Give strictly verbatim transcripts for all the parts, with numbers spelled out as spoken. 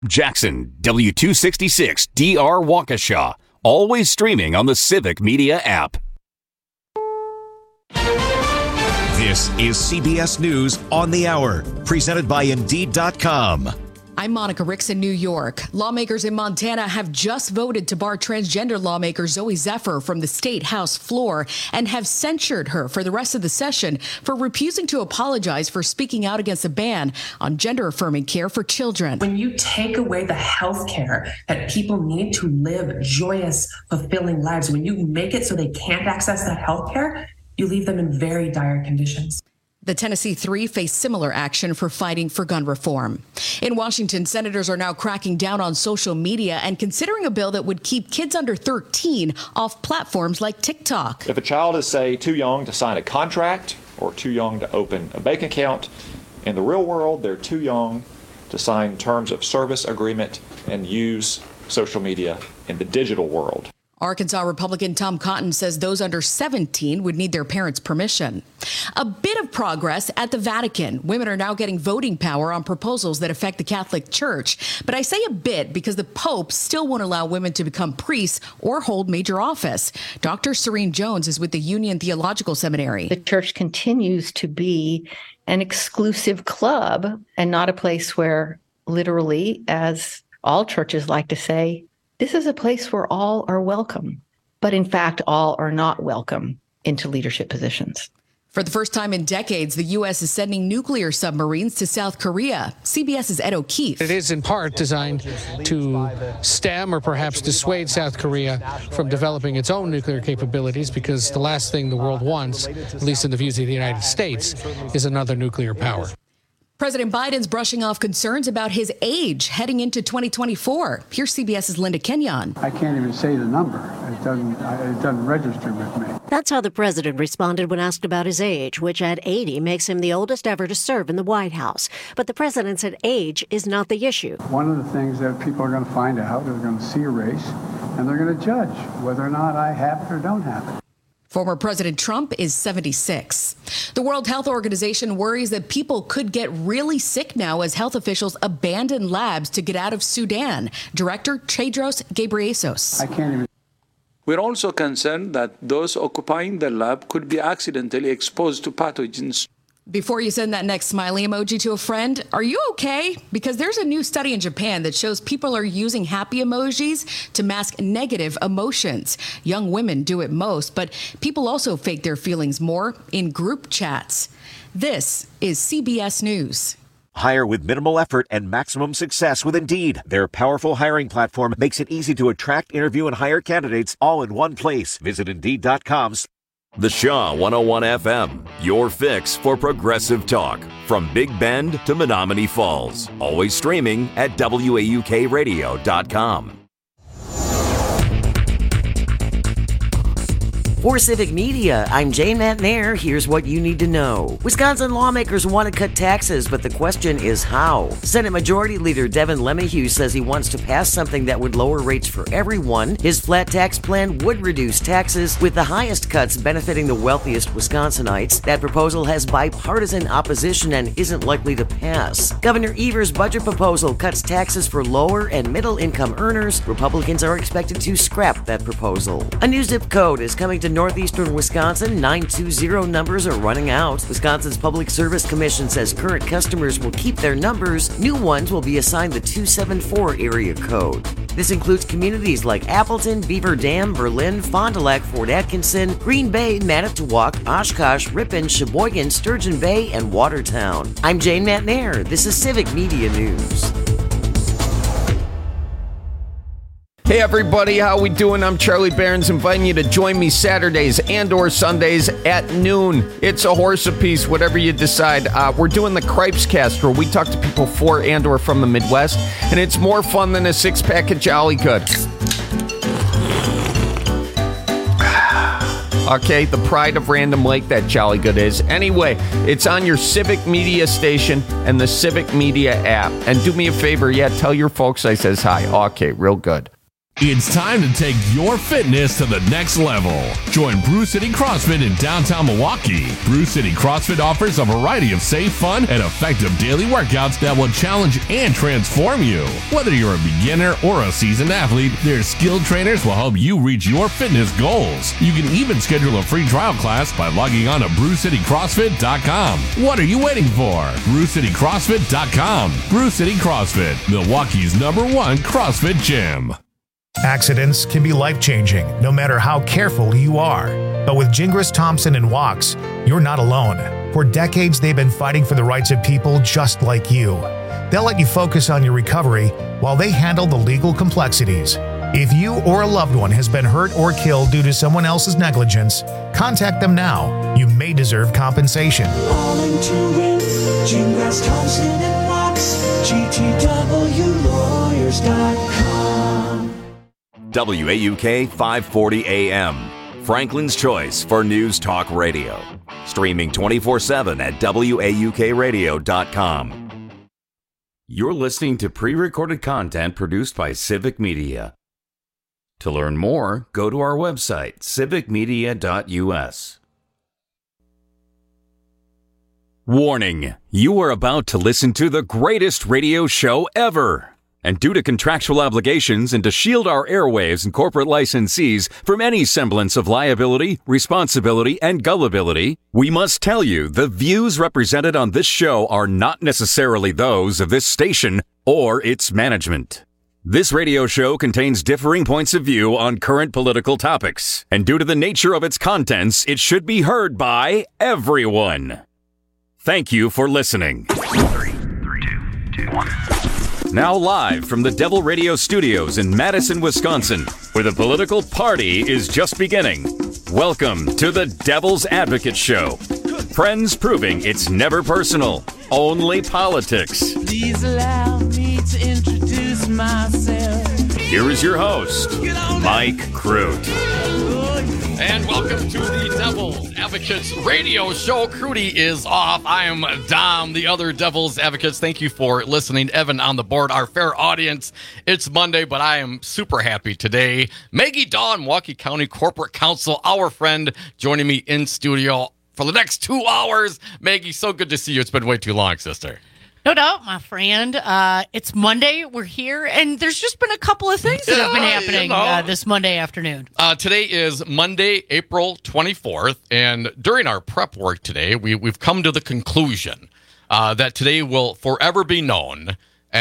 Jackson, W two sixty-six D R Waukesha. Always streaming on the Civic Media app. This is C B S News on the Hour, presented by Indeed dot com. I'm Monica Ricks in New York. Lawmakers in Montana have just voted to bar transgender lawmaker Zoe Zephyr from the state house floor and have censured her for the rest of the session for refusing to apologize for speaking out against a ban on gender-affirming care for children. When you take away the health care that people need to live joyous, fulfilling lives, when you make it so they can't access that health care, you leave them in very dire conditions. The Tennessee Three face similar action for fighting for gun reform. In Washington, senators are now cracking down on social media and considering a bill that would keep kids under thirteen off platforms like TikTok. If a child is, say, too young to sign a contract or too young to open a bank account, in the real world, they're too young to sign terms of service agreement and use social media in the digital world. Arkansas Republican Tom Cotton says those under seventeen would need their parents' permission. A bit of progress at the Vatican. Women are now getting voting power on proposals that affect the Catholic Church. But I say a bit because the Pope still won't allow women to become priests or hold major office. Doctor Serene Jones is with the Union Theological Seminary. The church continues to be an exclusive club and not a place where, literally, as all churches like to say, this is a place where all are welcome, but in fact, all are not welcome into leadership positions. For the first time in decades, the U S is sending nuclear submarines to South Korea. CBS's Ed O'Keefe. It is in part designed to stem or perhaps dissuade South Korea from developing its own nuclear capabilities, because the last thing the world wants, at least in the views of the United States, is another nuclear power. President Biden's brushing off concerns about his age heading into twenty twenty-four. Here's CBS's Linda Kenyon. I can't even say the number. It doesn't, it doesn't register with me. That's how the president responded when asked about his age, which at eighty makes him the oldest ever to serve in the White House. But the president said age is not the issue. One of the things that people are going to find out, they're going to see a race, and they're going to judge whether or not I have it or don't have it. Former President Trump is seventy-six. The World Health Organization worries that people could get really sick now as health officials abandon labs to get out of Sudan. Director Tedros Ghebreyesus. I can't even. We're also concerned that those occupying the lab could be accidentally exposed to pathogens. Before you send that next smiley emoji to a friend, are you okay? Because there's a new study in Japan that shows people are using happy emojis to mask negative emotions. Young women do it most, but people also fake their feelings more in group chats. This is C B S News. Hire with minimal effort and maximum success with Indeed. Their powerful hiring platform makes it easy to attract, interview, and hire candidates all in one place. Visit Indeed dot com. The Shaw one oh one F M, your fix for progressive talk. From Big Bend to Menominee Falls. Always streaming at W A U K radio dot com. For Civic Media, I'm Jane McNair. Here's what you need to know. Wisconsin lawmakers want to cut taxes, but the question is how. Senate Majority Leader Devin LeMahieu says he wants to pass something that would lower rates for everyone. His flat tax plan would reduce taxes, with the highest cuts benefiting the wealthiest Wisconsinites. That proposal has bipartisan opposition and isn't likely to pass. Governor Evers' budget proposal cuts taxes for lower and middle income earners. Republicans are expected to scrap that proposal. A new zip code is coming to northeastern Wisconsin. nine two zero numbers are running out. Wisconsin's Public Service Commission says current customers will keep their numbers. New ones will be assigned the two seven four area code. This includes communities like Appleton, Beaver Dam, Berlin, Fond du Lac, Fort Atkinson, Green Bay, Manitowoc, Oshkosh, Ripon, Sheboygan, Sturgeon Bay, and Watertown. I'm Jane McNair. This is Civic Media News. Hey everybody, how we doing? I'm Charlie Barons, inviting you to join me Saturdays and or Sundays at noon. It's a horse apiece, whatever you decide. Uh, we're doing the Cripes Cast, where we talk to people for and or from the Midwest, and it's more fun than a six-pack of Jolly Good. Okay, the pride of Random Lake, that Jolly Good is. Anyway, it's on your Civic Media station and the Civic Media app. And do me a favor, yeah, tell your folks I says hi. Okay, real good. It's time to take your fitness to the next level. Join Brew City CrossFit in downtown Milwaukee. Brew City CrossFit offers a variety of safe, fun, and effective daily workouts that will challenge and transform you. Whether you're a beginner or a seasoned athlete, their skilled trainers will help you reach your fitness goals. You can even schedule a free trial class by logging on to brew city crossfit dot com. What are you waiting for? brew city crossfit dot com. Brew City CrossFit, Milwaukee's number one CrossFit gym. Accidents can be life-changing, no matter how careful you are. But with Gingras Thompson and Walks, you're not alone. For decades, they've been fighting for the rights of people just like you. They'll let you focus on your recovery while they handle the legal complexities. If you or a loved one has been hurt or killed due to someone else's negligence, contact them now. You may deserve compensation. Calling to win, Gingras Thompson and Walks, G T W lawyers dot com. W A U K five forty A M, Franklin's Choice for News Talk Radio. Streaming twenty-four seven at W A U K radio dot com. You're listening to pre-recorded content produced by Civic Media. To learn more, go to our website, civic media dot U S. Warning, you are about to listen to the greatest radio show ever. And due to contractual obligations and to shield our airwaves and corporate licensees from any semblance of liability, responsibility, and gullibility, we must tell you the views represented on this show are not necessarily those of this station or its management. This radio show contains differing points of view on current political topics, and due to the nature of its contents, it should be heard by everyone. Thank you for listening. Three, three, two, two, one. Now live from the Devil Radio Studios in Madison, Wisconsin, where the political party is just beginning. Welcome to the Devil's Advocate Show. Friends proving it's never personal, only politics. Please allow me to introduce myself. Here is your host, Mike Crute. And welcome to the Devil's Advocates Radio Show. Crudy is off. I am Dom, the other Devil's Advocates. Thank you for listening. Evan on the board, our fair audience. It's Monday, but I am super happy today. Maggie Dawn, Milwaukee County Corporate Counsel, our friend, joining me in studio for the next two hours. Maggie, so good to see you. It's been way too long, sister. No doubt, my friend. Uh, it's Monday. We're here, and there's just been a couple of things that have been happening you know. uh, this Monday afternoon. Uh, today is Monday, April twenty-fourth, and during our prep work today, we, we've come to the conclusion uh, that today will forever be known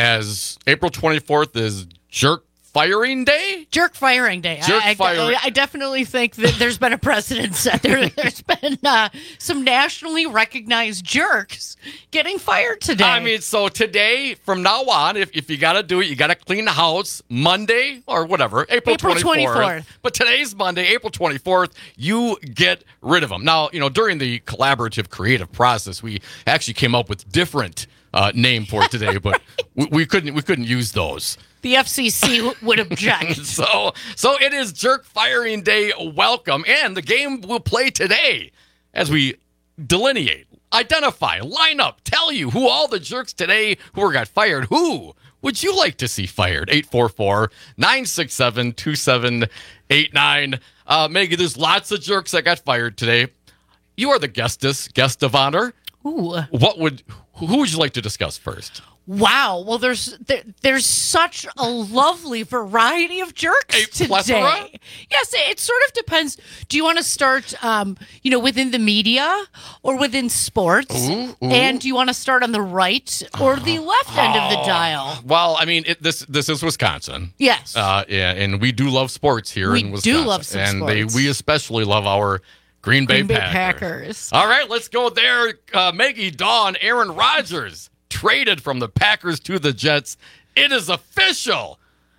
as April twenty-fourth is Jerk Firing Day? Jerk Firing Day. Jerk I, firing. I, I definitely think that there's been a precedent set. There, there's been uh, some nationally recognized jerks getting fired today. I mean, so today, from now on, if, if you got to do it, you got to clean the house Monday or whatever, April, April twenty-fourth. twenty-fourth. But today's Monday, April twenty-fourth, you get rid of them. Now, you know, during the collaborative creative process, we actually came up with different uh, name for today, but we, we couldn't we couldn't use those. The F C C would object. so, so it is Jerk Firing Day. Welcome. And the game will play today as we delineate, identify, line up, tell you who all the jerks today who got fired. Who would you like to see fired? eight four four, nine six seven, two seven eight nine. Uh, Maggie, there's lots of jerks that got fired today. You are the guestess, guest of honor. Ooh. What would, who would you like to discuss first? Wow. Well, there's there, there's such a lovely variety of jerks a today. Plethora? Yes, it, it sort of depends. Do you want to start, um, you know, within the media or within sports? Ooh, ooh. And do you want to start on the right or the left end of the dial? Well, I mean, it, this this is Wisconsin. Yes. Uh, yeah, and we do love sports here we in Wisconsin. do love some and sports. They, we especially love our Green Bay, Green Bay Packers. Packers. All right, let's go there. Uh, Maggie Dawn, Aaron Rodgers traded from the Packers to the Jets. It is official.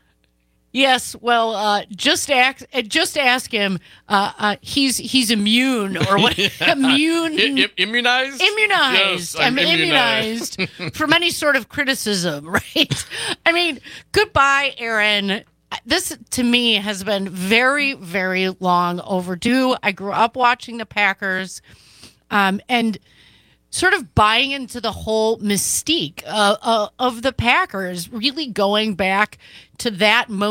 Yes, well, uh, just ask, just ask him. Uh, uh, he's he's immune or what? immune, I- I- immunized, immunized. Yes, I'm I'm immunized, immunized. from any sort of criticism, right? I mean, goodbye, Aaron. This to me has been very, very long overdue. I grew up watching the Packers, um, and sort of buying into the whole mystique uh, uh, of the Packers, really going back to that most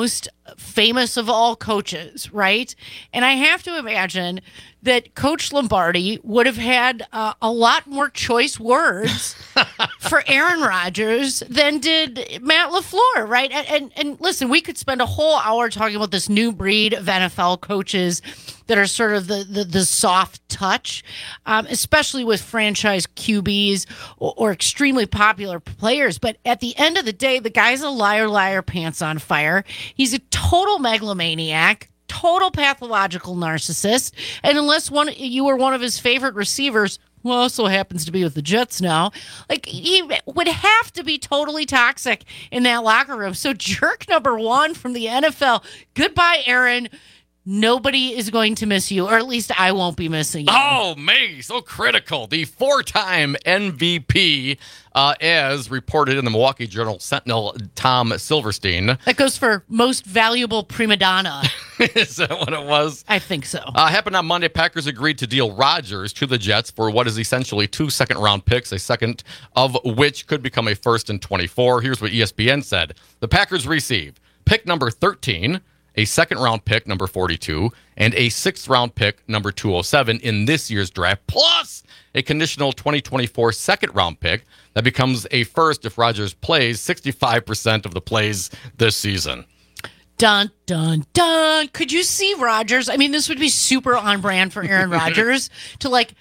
famous of all coaches, right? And I have to imagine that Coach Lombardi would have had uh, a lot more choice words for Aaron Rodgers than did Matt LaFleur, right? And, and and listen, we could spend a whole hour talking about this new breed of N F L coaches that are sort of the the, the soft touch, um, especially with franchise Q Bs or, or extremely popular players. But at the end of the day, the guy's a liar, liar, pants on fire. He's a total megalomaniac. Total pathological narcissist. And unless one you were one of his favorite receivers, who also happens to be with the Jets now, like he would have to be totally toxic in that locker room. So jerk number one from the N F L. Goodbye, Aaron. Nobody is going to miss you, or at least I won't be missing you. Oh, Maggie, so critical. The four-time M V P, uh, as reported in the Milwaukee Journal Sentinel, Tom Silverstein. That goes for most valuable prima donna. Is that what it was? I think so. Uh, happened on Monday. Packers agreed to deal Rodgers to the Jets for what is essentially two second-round picks, a second of which could become a first in twenty-four. Here's what E S P N said. The Packers receive pick number thirteen, a second-round pick, number forty-two, and a sixth-round pick, number two oh seven, in this year's draft, plus a conditional twenty twenty-four second-round pick that becomes a first if Rodgers plays sixty-five percent of the plays this season. Dun, dun, dun. Could you see Rodgers? I mean, this would be super on brand for Aaron Rodgers to, like,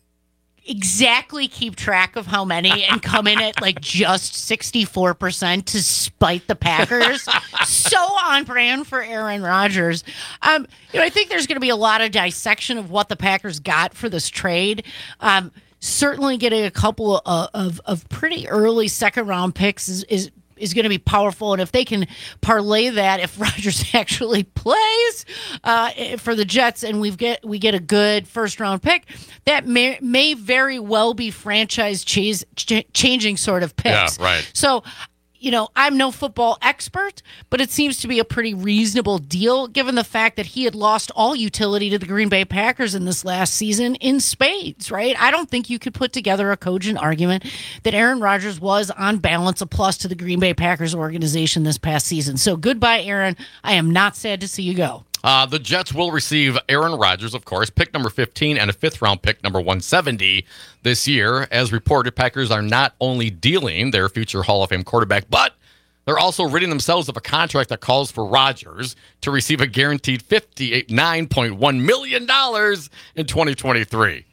exactly keep track of how many and come in at like just sixty-four percent to spite the Packers. So on brand for Aaron Rodgers. Um, you know, I think there's going to be a lot of dissection of what the Packers got for this trade. Um, certainly getting a couple of, of, of pretty early second round picks is, is is going to be powerful. And if they can parlay that, if Rodgers actually plays uh, for the Jets and we get we get a good first round pick, that may, may very well be franchise chase, ch- changing sort of picks. Yeah, right. So, you know, I'm no football expert, but it seems to be a pretty reasonable deal given the fact that he had lost all utility to the Green Bay Packers in this last season in spades, right? I don't think you could put together a cogent argument that Aaron Rodgers was on balance a plus to the Green Bay Packers organization this past season. So goodbye, Aaron. I am not sad to see you go. Uh, the Jets will receive Aaron Rodgers, of course, pick number fifteen and a fifth-round pick, number one seventy this year. As reported, Packers are not only dealing their future Hall of Fame quarterback, but they're also ridding themselves of a contract that calls for Rodgers to receive a guaranteed fifty-nine point one million dollars in twenty twenty-three.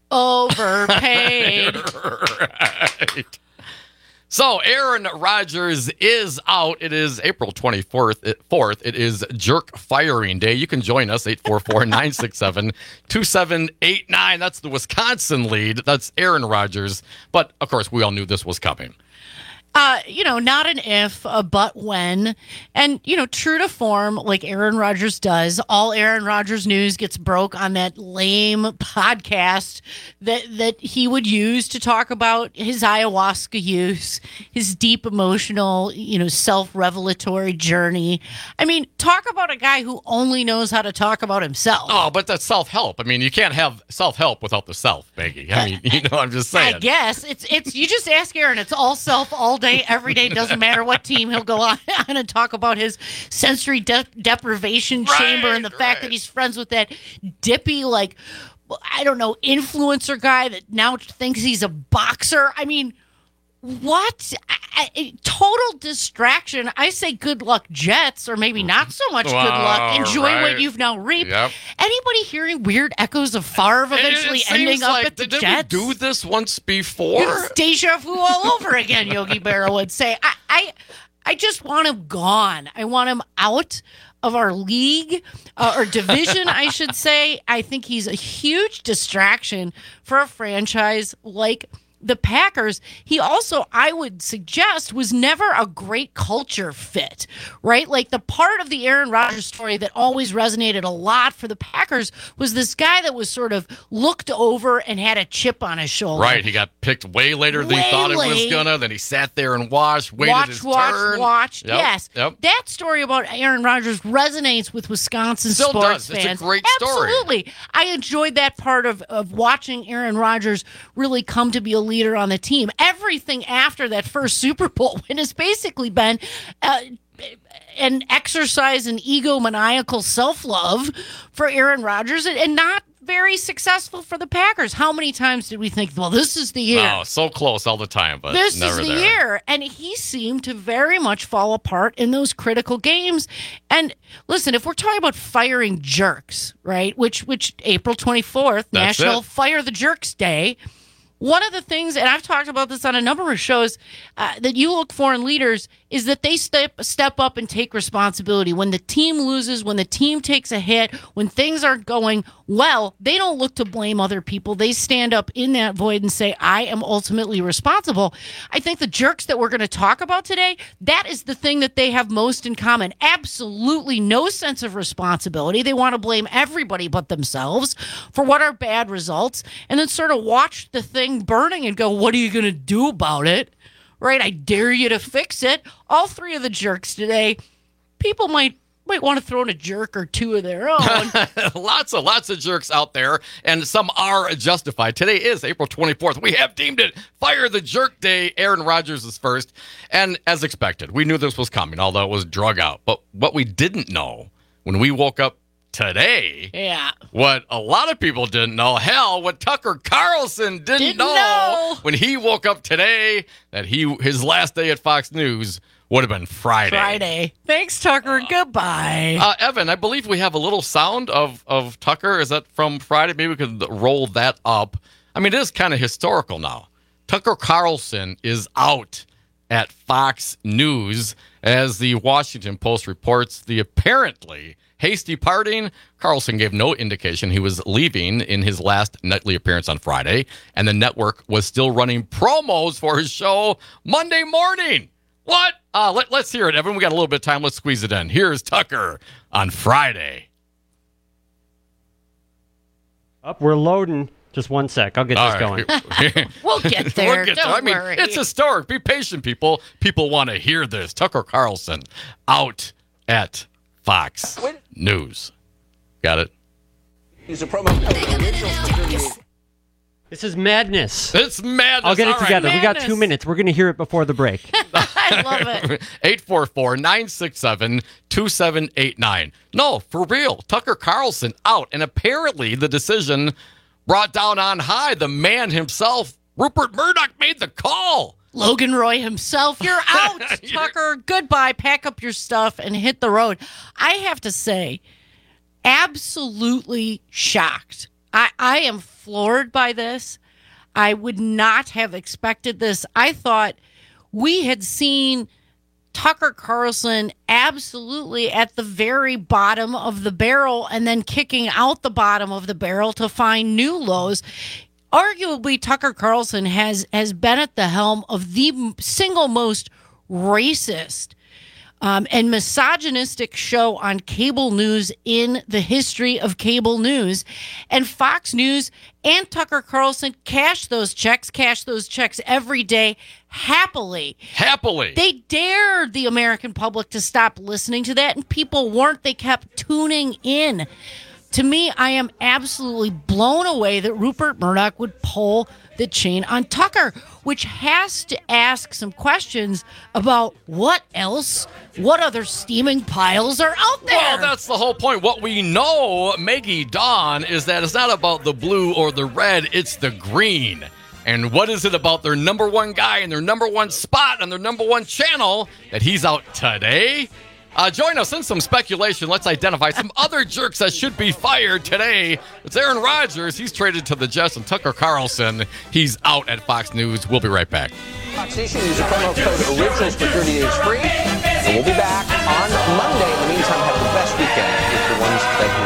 Overpaid. Right. So, Aaron Rodgers is out. It is April twenty-fourth. It is Jerk Firing Day. You can join us, eight four four, nine six seven, two seven eight nine. That's the Wisconsin lead. That's Aaron Rodgers. But, of course, we all knew this was coming. Uh, you know, not an if, a but when. And, you know, true to form, like Aaron Rodgers does, all Aaron Rodgers news gets broke on that lame podcast that, that he would use to talk about his ayahuasca use, his deep emotional, you know, self-revelatory journey. I mean, talk about a guy who only knows how to talk about himself. Oh, but that's self-help. I mean, you can't have self-help without the self, Maggie. I mean, you know, I'm just saying. I guess. It's, it's, you just ask Aaron, it's all self all day, every day, doesn't matter what team he'll go on and talk about his sensory de- deprivation right, chamber and the right. fact that he's friends with that dippy, like, I don't know, influencer guy that now thinks he's a boxer. I mean, what? I, I, total distraction. I say good luck, Jets, or maybe not so much good luck. Enjoy right. what you've now reaped. Yep. Anybody hearing weird echoes of Favre eventually it ending up like, at the did Jets? Did we do this once before? It's deja vu all over again, Yogi Berra would say. I, I, I just want him gone. I want him out of our league, uh, or division, I should say. I think he's a huge distraction for a franchise like the Packers. He also, I would suggest, was never a great culture fit, right? Like the part of the Aaron Rodgers story that always resonated a lot for the Packers was this guy that was sort of looked over and had a chip on his shoulder. Right. He got picked way later than Way he thought late. it was gonna. Then he sat there and watched, waited watch, his watch, turn. watch. Yep, Yes. Yep. That story about Aaron Rodgers resonates with Wisconsin Still sports does. It's a fans. great story. Absolutely. I enjoyed that part of, of watching Aaron Rodgers really come to be a leader on the team. Everything after that first Super Bowl win has basically been uh, and exercise an egomaniacal self-love for Aaron Rodgers and, and not very successful for the Packers. How many times did we think, well, this is the year? Oh, so close all the time, but this never is the there. year. And he seemed to very much fall apart in those critical games. And listen, if we're talking about firing jerks, right, which which April twenty-fourth, That's National it. Fire the Jerks Day, one of the things, and I've talked about this on a number of shows, uh, that you look for in leaders is that they step step up and take responsibility. When the team loses, when the team takes a hit, when things aren't going well, they don't look to blame other people. They stand up in that void and say, I am ultimately responsible. I think the jerks that we're going to talk about today, that is the thing that they have most in common. Absolutely no sense of responsibility. They want to blame everybody but themselves for what are bad results, and then sort of watch the thing burning and go, what are you going to do about it? Right? I dare you to fix it. All three of the jerks today, people might might want to throw in a jerk or two of their own. lots of lots of jerks out there, and some are justified. Today is April twenty-fourth. We have deemed it Fire the Jerk Day. Aaron Rodgers is first, and as expected, we knew this was coming, although it was drug out. But what we didn't know when we woke up today, yeah, what a lot of people didn't know, hell, what Tucker Carlson didn't, Didn't know, know. when he woke up today, that he his last day at Fox News would have been Friday. Friday. Thanks, Tucker. Goodbye. Uh, Evan, I believe we have a little sound of, of Tucker. Is that from Friday? Maybe we could roll that up. I mean, it is kind of historical now. Tucker Carlson is out at Fox News as the Washington Post reports the apparently hasty parting. Carlson gave no indication he was leaving in his last nightly appearance on Friday, and the network was still running promos for his show Monday morning. What? Uh, let, let's hear it, Evan. We got a little bit of time. Let's squeeze it in. Here's Tucker on Friday. Up, we're loading. Just one sec. I'll get All this right. going. We'll get there. We'll get Don't there. I mean, worry. it's historic. Be patient, people. People want to hear this. Tucker Carlson out at Fox News. Got it? He's a promo code. This is madness. It's madness. I'll get it All right. together. We got Madness. two minutes. We're going to hear it before the break. I love it. eight four four, nine six seven, two seven eight nine. No, for real. Tucker Carlson out. And apparently the decision brought down on high. The man himself, Rupert Murdoch, made the call. Logan Roy himself, you're out. Tucker, goodbye. Pack up your stuff and hit the road. I have to say, absolutely shocked. I, I am floored by this. I would not have expected this. I thought we had seen Tucker Carlson absolutely at the very bottom of the barrel and then kicking out the bottom of the barrel to find new lows. Arguably, Tucker Carlson has, has been at the helm of the single most racist Um, and misogynistic show on cable news in the history of cable news. And Fox News and Tucker Carlson cash those checks, cash those checks every day happily. Happily. They dared the American public to stop listening to that, and people weren't. They kept tuning in. To me, I am absolutely blown away that Rupert Murdoch would pull the chain on Tucker, which has to ask some questions about what else, what other steaming piles are out there. Well, that's the whole point. What we know, Maggie Dawn, is that it's not about the blue or the red, it's the green. And what is it about their number one guy and their number one spot on their number one channel that he's out today? Uh, join us in some speculation. Let's identify some other jerks that should be fired today. It's Aaron Rodgers. He's traded to the Jets, and Tucker Carlson, he's out at Fox News. We'll be right back. Fox Nation, use the promo code ORIGINALS for thirty days free. And we'll be back on Monday. In the meantime, have the best weekend with the ones that you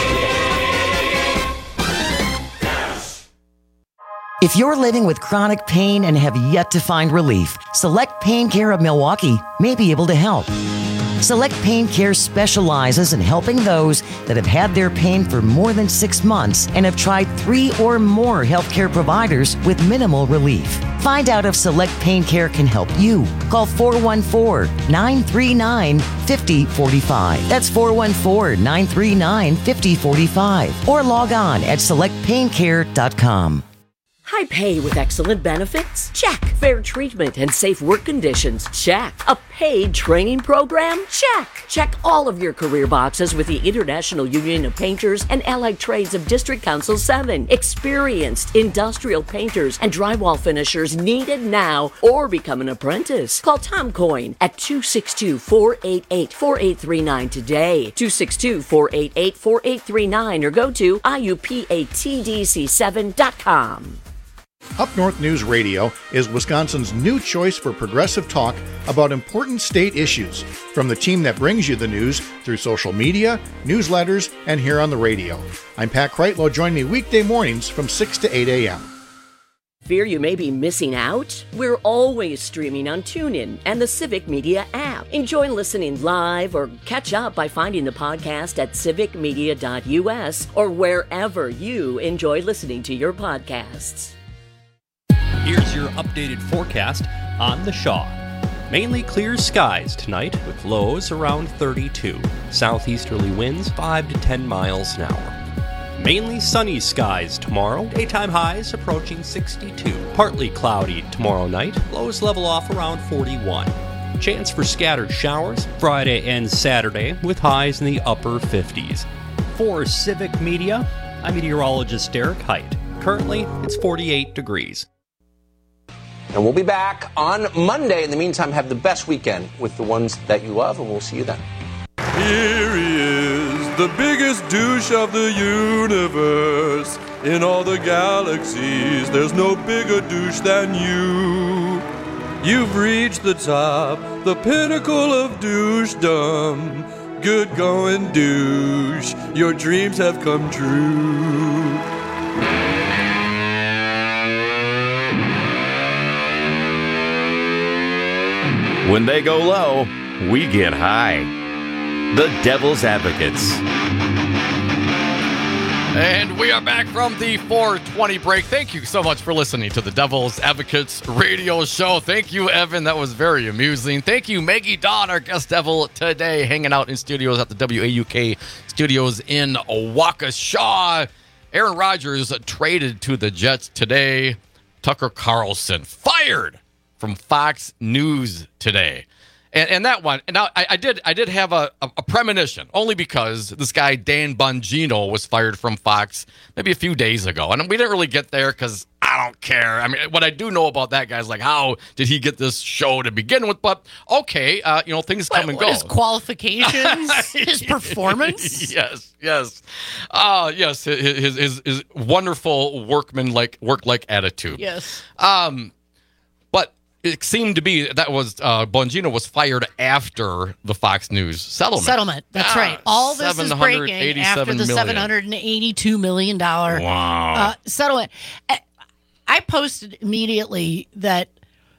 love. If you're living with chronic pain and have yet to find relief, Select Pain Care of Milwaukee may be able to help. Select Pain Care specializes in helping those that have had their pain for more than six months and have tried three or more healthcare providers with minimal relief. Find out if Select Pain Care can help you. Call four one four, nine three nine, five zero four five. That's four one four, nine three nine, five zero four five. Or log on at select pain care dot com. High pay with excellent benefits? Check. Fair treatment and safe work conditions? Check. A paid training program? Check. Check all of your career boxes with the International Union of Painters and Allied Trades of District Council seven. Experienced industrial painters and drywall finishers needed now, or become an apprentice. Call Tom Coyne at two six two, four eight eight, four eight three nine today. two six two, four eight eight, four eight three nine or go to I U P A T D C seven dot com. Up North News Radio is Wisconsin's new choice for progressive talk about important state issues, from the team that brings you the news through social media, newsletters, and here on the radio. I'm Pat Kreitlow. Join me weekday mornings from six to eight a.m. Fear you may be missing out? We're always streaming on TuneIn and the Civic Media app. Enjoy listening live or catch up by finding the podcast at civic media dot U S or wherever you enjoy listening to your podcasts. Here's your updated forecast on the Shaw. Mainly clear skies tonight with lows around thirty-two. Southeasterly winds five to ten miles an hour. Mainly sunny skies tomorrow. Daytime highs approaching sixty-two. Partly cloudy tomorrow night. Lows level off around forty-one. Chance for scattered showers Friday and Saturday with highs in the upper fifties. For Civic Media, I'm meteorologist Derek Height. Currently, it's forty-eight degrees. And we'll be back on Monday. In the meantime, have the best weekend with the ones that you love, and we'll see you then. Here he is, the biggest douche of the universe. In all the galaxies, there's no bigger douche than you. You've reached the top, the pinnacle of douchedom. Good going, douche. Your dreams have come true. When they go low, we get high. The Devil's Advocates. And we are back from the four twenty break. Thank you so much for listening to the Devil's Advocates radio show. Thank you, Evan. That was very amusing. Thank you, Maggie Dawn, our guest devil today, hanging out in studios at the W A U K studios in Waukesha. Aaron Rodgers traded to the Jets today. Tucker Carlson fired from Fox News today. And, and that one, and now I, I did I did have a, a, a premonition, only because this guy, Dan Bongino, was fired from Fox maybe a few days ago. And we didn't really get there because I don't care. I mean, what I do know about that guy is, like, how did he get this show to begin with? But, okay, uh, you know, things come what, and what, go. His qualifications, his performance? Yes, yes. Uh, yes, his, his, his, his wonderful workman-like, work-like attitude. Yes. Um, but it seemed to be that was uh, Bongino was fired after the Fox News settlement. Settlement. That's ah, right. All this is breaking after the seven hundred eighty-two million dollars wow. uh, settlement. I posted immediately that,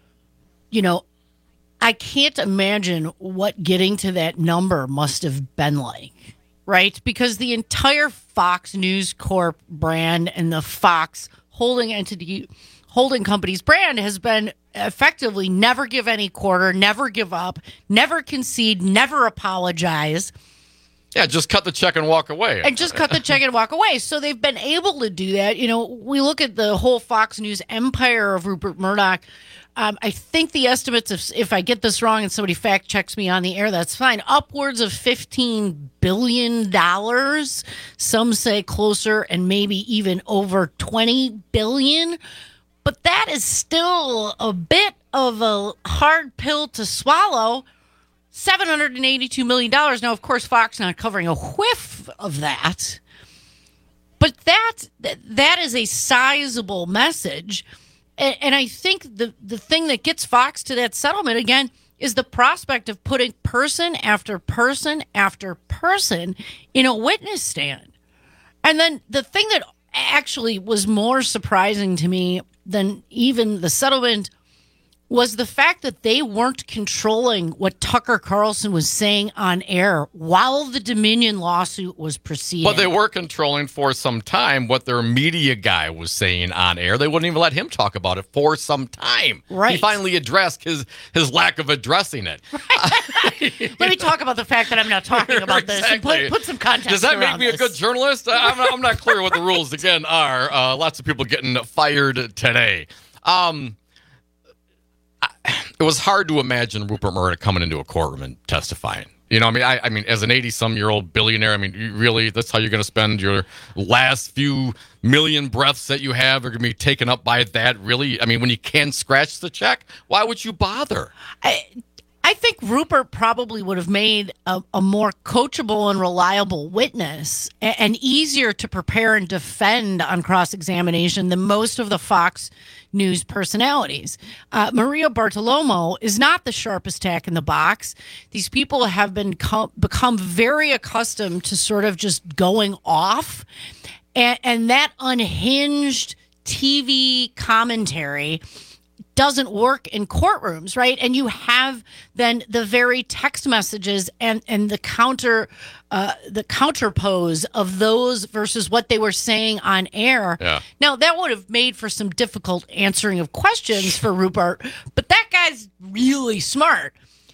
you know, I can't imagine what getting to that number must have been like, right? Because the entire Fox News Corp brand and the Fox holding entity, holding company's brand has been effectively never give any quarter, never give up, never concede, never apologize. Yeah, just cut the check and walk away. And just cut the check and walk away. So they've been able to do that. You know, we look at the whole Fox News empire of Rupert Murdoch. Um, I think the estimates, if, if I get this wrong and somebody fact checks me on the air, that's fine. Upwards of fifteen billion dollars. Some say closer and maybe even over twenty billion dollars. But that is still a bit of a hard pill to swallow. seven hundred eighty-two million dollars. Now, of course, Fox not covering a whiff of that. But that that is a sizable message. And, and I think the, the thing that gets Fox to that settlement, again, is the prospect of putting person after person after person in a witness stand. And then the thing that actually was more surprising to me than even the settlement was the fact that they weren't controlling what Tucker Carlson was saying on air while the Dominion lawsuit was proceeding. But they were controlling for some time what their media guy was saying on air. They wouldn't even let him talk about it for some time. Right. He finally addressed his, his lack of addressing it. Right. Let me talk about the fact that I'm not talking about exactly. this and put, put some context Does that around make me this. a good journalist? I'm not, I'm not clear what the rules, again, are. Uh, lots of people getting fired today. Um... it was hard to imagine Rupert Murdoch coming into a courtroom and testifying. You know, I mean, I, I mean, as an eighty-some-year-old billionaire, I mean, you really, that's how you're going to spend your last few million breaths that you have are going to be taken up by that, really? I mean, when you can scratch the check, why would you bother? I, I think Rupert probably would have made a, a more coachable and reliable witness and, and easier to prepare and defend on cross-examination than most of the Fox News personalities. Uh, Maria Bartiromo is not the sharpest tack in the box. These people have been co- become very accustomed to sort of just going off, and, and that unhinged T V commentary doesn't work in courtrooms, right? And you have then the very text messages and and the counter uh, the counterpose of those versus what they were saying on air. Yeah. Now that would have made for some difficult answering of questions for Rupert, but that guy's really smart.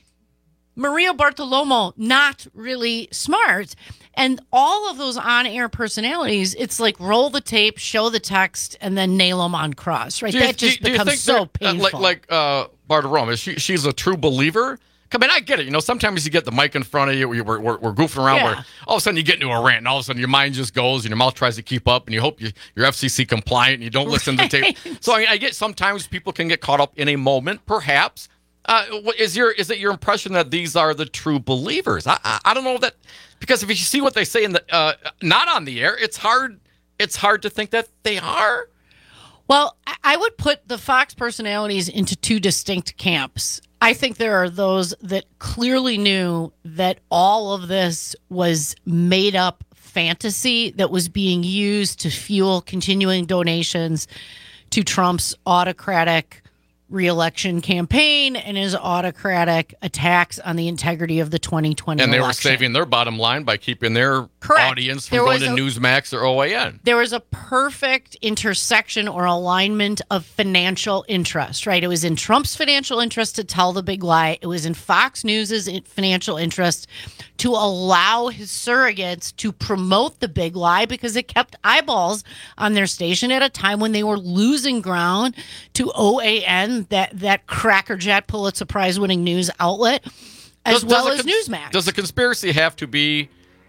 Maria Bartiromo, not really smart. And all of those on-air personalities, it's like roll the tape, show the text, and then nail them on cross, right? Do you- that just do you becomes think so that, uh, painful. like like uh, Bartiromo, is she, she's a true believer? I mean, I get it. You know, sometimes you get the mic in front of you, we're, we're, we're goofing around, Yeah. where all of a sudden you get into a rant, and all of a sudden your mind just goes, and your mouth tries to keep up, and you hope you, you're F C C compliant, and you don't listen to the tape. So I, I get sometimes people can get caught up in a moment, perhaps. Uh, what- is your is it your impression that these are the true believers? I I, I don't know that, because if you see what they say in the uh, not on the air, it's hard it's hard to think that they are. Well, I- I would put the Fox personalities into two distinct camps. I think there are those that clearly knew that all of this was made up fantasy that was being used to fuel continuing donations to Trump's autocratic reelection campaign and his autocratic attacks on the integrity of the twenty twenty And they election. were saving their bottom line by keeping their Correct. audience from There going was to a- Newsmax or O A N. There was a perfect intersection or alignment of financial interest, right? It was in Trump's financial interest to tell the big lie. It was in Fox News's financial interest to allow his surrogates to promote the big lie because it kept eyeballs on their station at a time when they were losing ground to O A N, that, that crackerjack Pulitzer Prize winning news outlet, as Does- well does as a cons- Newsmax. Does a conspiracy have to be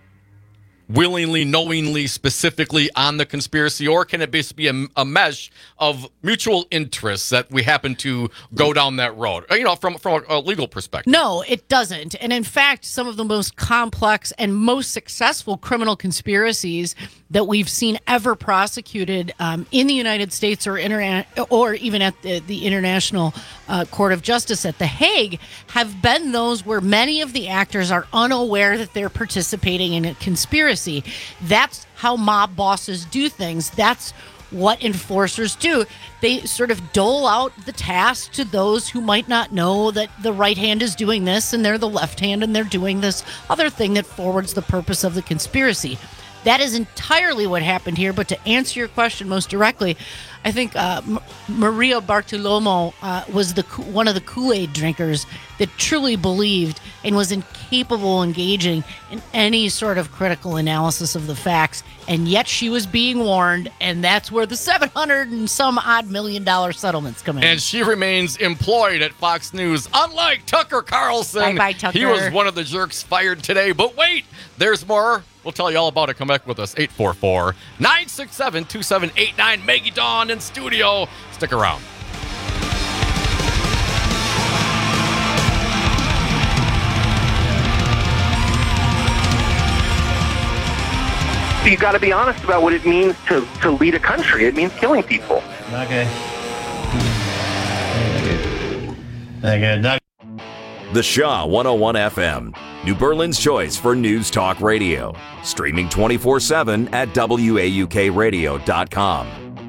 willingly, knowingly, specifically on the conspiracy, or can it just be a, a mesh of mutual interests that we happen to go down that road? You know, from from a, a legal perspective. No, it doesn't. And in fact, some of the most complex and most successful criminal conspiracies that we've seen ever prosecuted um, in the United States or interna- or even at the, the International uh, Court of Justice at The Hague have been those where many of the actors are unaware that they're participating in a conspiracy. That's how mob bosses do things. That's what enforcers do. They sort of dole out the task to those who might not know that the right hand is doing this and they're the left hand and they're doing this other thing that forwards the purpose of the conspiracy. That is entirely what happened here. But to answer your question most directly, I think uh, M- Maria Bartiromo uh, was the one of the Kool-Aid drinkers that truly believed and was incapable of engaging in any sort of critical analysis of the facts. And yet she was being warned, and that's where the seven hundred and some odd million dollar settlements come in. And she remains employed at Fox News, unlike Tucker Carlson. Bye-bye, Tucker. He was one of the jerks fired today. But wait, there's more. We'll tell you all about it. Come back with us. eight four four, nine six seven, two seven eight nine. Maggie Dawn in studio. Stick around. You got to be honest about what it means to, to lead a country. It means killing people. Okay. Okay. Not- The Shaw one oh one F M, New Berlin's choice for news talk radio. Streaming twenty-four seven at W A U K radio dot com.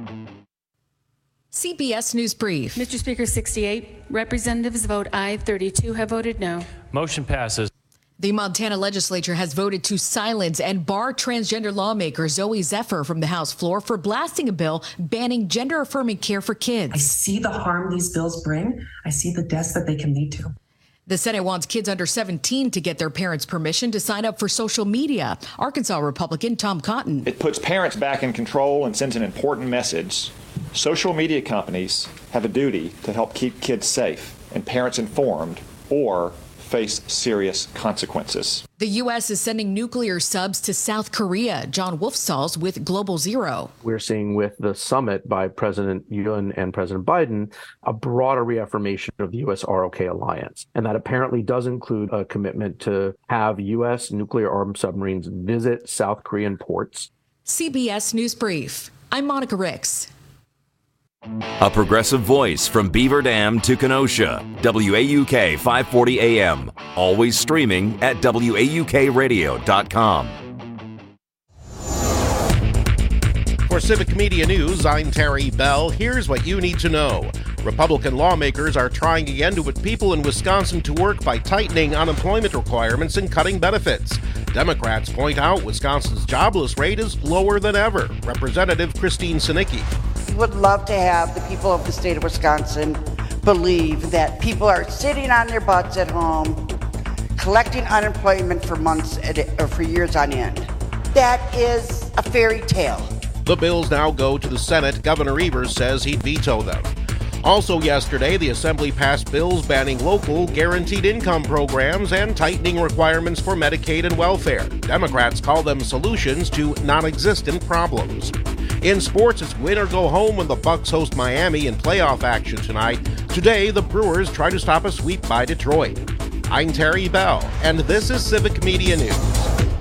C B S News Brief. Mister Speaker, sixty-eight. Representatives vote aye. thirty-two have voted no. Motion passes. The Montana legislature has voted to silence and bar transgender lawmaker Zoe Zephyr from the House floor for blasting a bill banning gender-affirming care for kids. I see the harm these bills bring. I see the deaths that they can lead to. The Senate wants kids under seventeen to get their parents' permission to sign up for social media. Arkansas Republican Tom Cotton. It puts parents back in control and sends an important message. Social media companies have a duty to help keep kids safe. and parents informed, or face serious consequences. The U S is sending nuclear subs to South Korea. John Wolfsals with Global Zero. We're seeing with the summit by President Yoon and President Biden a broader reaffirmation of the U S R O K alliance. And that apparently does include a commitment to have U S nuclear armed submarines visit South Korean ports. C B S News Brief. I'm Monica Ricks. A progressive voice from Beaver Dam to Kenosha. W A U K five forty A M. Always streaming at W A U K radio dot com. For Civic Media News, I'm Terry Bell. Here's what you need to know. Republican lawmakers are trying again to put people in Wisconsin to work by tightening unemployment requirements and cutting benefits. Democrats point out Wisconsin's jobless rate is lower than ever. Representative Christine Sinicki. We would love to have the people of the state of Wisconsin believe that people are sitting on their butts at home, collecting unemployment for months or for years on end. That is a fairy tale. The bills now go to the Senate. Governor Evers says he'd veto them. Also yesterday, the Assembly passed bills banning local guaranteed income programs and tightening requirements for Medicaid and welfare. Democrats call them solutions to non-existent problems. In sports, it's win or go home when the Bucks host Miami in playoff action tonight. Today, the Brewers try to stop a sweep by Detroit. I'm Terry Bell, and this is Civic Media News.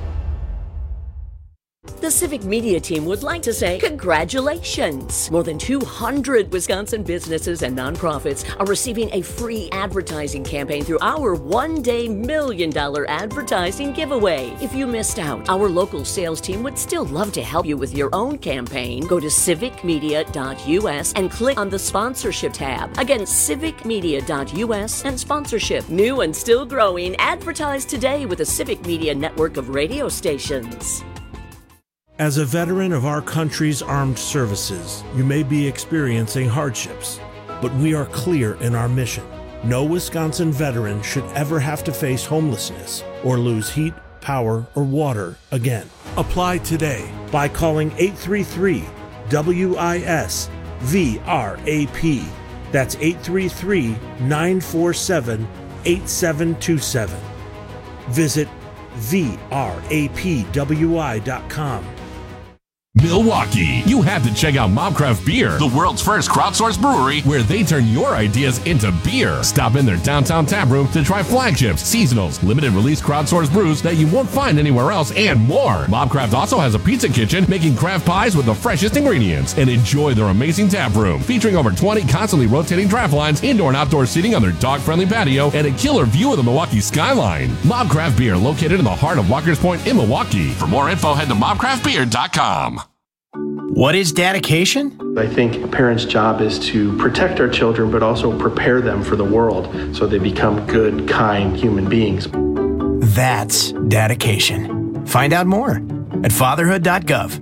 The Civic Media team would like to say congratulations. More than two hundred Wisconsin businesses and nonprofits are receiving a free advertising campaign through our one-day million dollar advertising giveaway. If you missed out, our local sales team would still love to help you with your own campaign. Go to civic media dot U S and click on the sponsorship tab. Again, civic media dot U S and sponsorship. New and still growing. Advertise today with the Civic Media network of radio stations. As a veteran of our country's armed services, you may be experiencing hardships, but we are clear in our mission. No Wisconsin veteran should ever have to face homelessness or lose heat, power, or water again. Apply today by calling eight three three W I S V R A P. That's eight three three, nine four seven, eight seven two seven. Visit V R A P W I dot com. Milwaukee, you have to check out Mobcraft Beer, the world's first crowdsourced brewery where they turn your ideas into beer. Stop in their downtown tap room to try flagships, seasonals, limited release crowdsourced brews that you won't find anywhere else, and more. Mobcraft also has a pizza kitchen making craft pies with the freshest ingredients. And enjoy their amazing tap room featuring over twenty constantly rotating draft lines, indoor and outdoor seating on their dog-friendly patio, and a killer view of the Milwaukee skyline. Mobcraft Beer, located in the heart of Walker's Point in Milwaukee. For more info, head to mobcraft beer dot com. What is dedication? I think a parent's job is to protect our children, but also prepare them for the world so they become good, kind human beings. That's dedication. Find out more at fatherhood dot gov.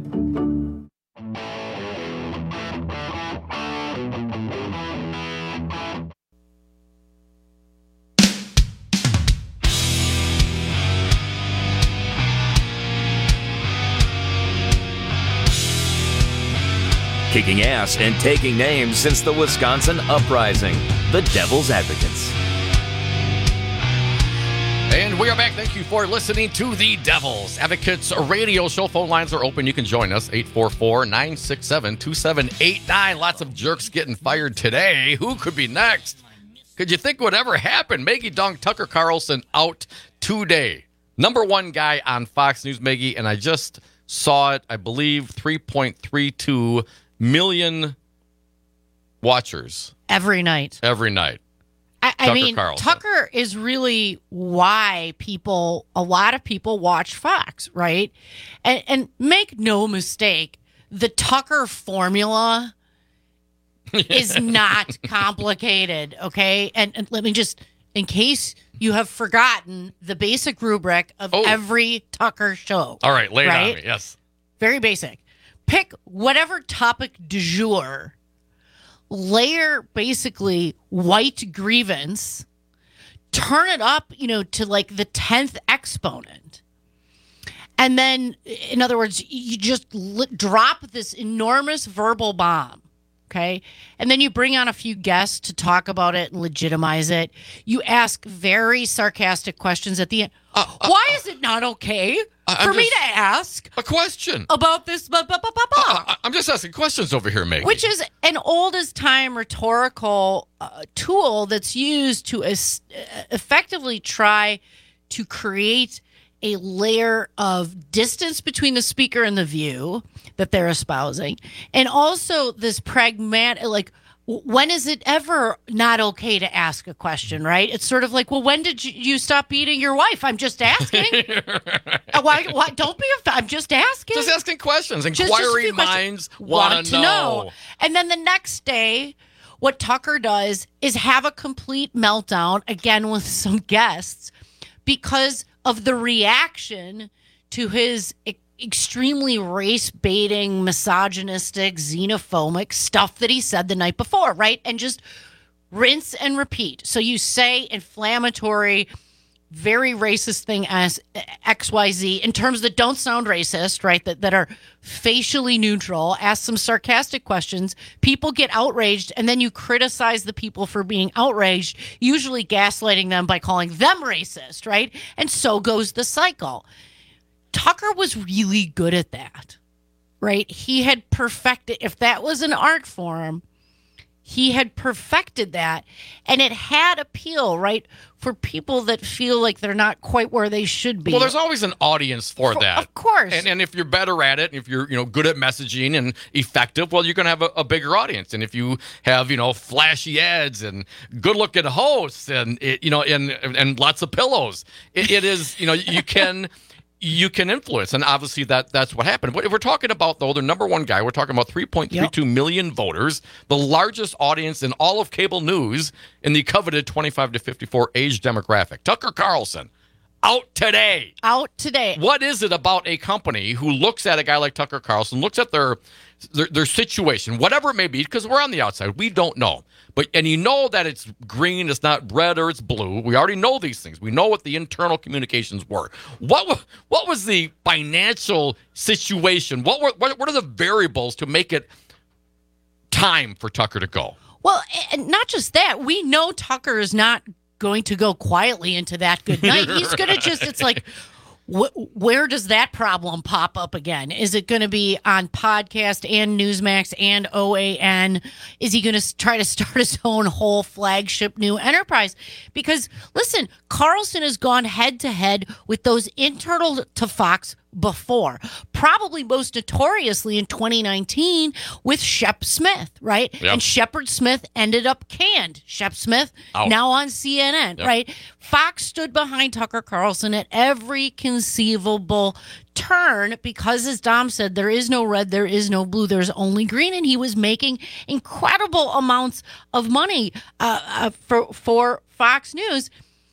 Kicking ass and taking names since the Wisconsin Uprising. The Devil's Advocates. And we are back. Thank you for listening to the Devil's Advocates radio show. Phone lines are open. You can join us. eight four four, nine six seven, two seven eight nine. Lots of jerks getting fired today. Who could be next? Could you think whatever happened? Maggie Dong, Tucker Carlson out today. Number one guy on Fox News, Maggie, and I just saw it, I believe, three point three two million watchers. Every night. Every night. I, I Tucker mean, Carlson. Tucker is really why people, a lot of people watch Fox, right? And, and make no mistake, the Tucker formula is not complicated, okay? And, and let me just, in case you have forgotten, the basic rubric of oh. every Tucker show. All right, lay it right? on me, yes. Very basic. Pick whatever topic du jour, layer basically white grievance, turn it up, you know, to like the tenth exponent. And then, in other words, you just li- drop this enormous verbal bomb, Okay. And then you bring on a few guests to talk about it and legitimize it. You ask very sarcastic questions at the end. Uh, uh, Why is it not okay I'm for just, me to ask a question about this? Blah, blah, blah, blah, blah. Uh, I'm just asking questions over here, Maggie. Which is an old as time rhetorical uh, tool that's used to es- effectively try to create a layer of distance between the speaker and the view that they're espousing. And also this pragmatic, like, when is it ever not okay to ask a question, right? It's sort of like, well, when did you, you stop beating your wife? I'm just asking. why, why, don't be, a, I'm just asking. Just asking questions. Just- Inquiring just minds want want to know. And then the next day, what Tucker does is have a complete meltdown, again with some guests, because of the reaction to his e- extremely race-baiting, misogynistic, xenophobic stuff that he said the night before, right? And just rinse and repeat. So you say inflammatory, very racist thing as X Y Z in terms that don't sound racist, right? That, that are facially neutral. Ask some sarcastic questions. People get outraged, and then you criticize the people for being outraged, usually gaslighting them by calling them racist, right? And so goes the cycle. Tucker was really good at that, right? He had perfected, if that was an art form, he had perfected that, and it had appeal, right, for people that feel like they're not quite where they should be. Well, there's always an audience for, For- that. of course. And, and if you're better at it, and if you're you know good at messaging and effective, well, you're going to have a, a bigger audience. And if you have you know flashy ads and good-looking hosts and it, you know and and lots of pillows, it, it is you know you can. You can influence, and obviously that that's what happened. If we're talking about, though, the number one guy, we're talking about three point three two million voters, the largest audience in all of cable news in the coveted twenty-five to fifty-four age demographic. Tucker Carlson, out today. Out today. What is it about a company who looks at a guy like Tucker Carlson, looks at their their, their situation, whatever it may be, because we're on the outside, we don't know. But and you know that it's green, it's not red or it's blue. We already know these things. We know what the internal communications were. What wa- what was the financial situation? What were what, what are the variables to make it time for Tucker to go? Well, and not just that. We know Tucker is not going to go quietly into that good night. He's going to just, it's like, wh- where does that problem pop up again? Is it going to be on podcast and Newsmax and O A N? Is he going to try to start his own whole flagship new enterprise? Because, listen, Carlson has gone head to head with those internal to Fox before, probably most notoriously in twenty nineteen with Shep Smith, right? Yep. And Shepard Smith ended up canned. Shep Smith Out. now on C N N, Yep. right? Fox stood behind Tucker Carlson at every conceivable turn because, as Dom said, there is no red, there is no blue, there's only green, and he was making incredible amounts of money uh, uh, for for Fox News.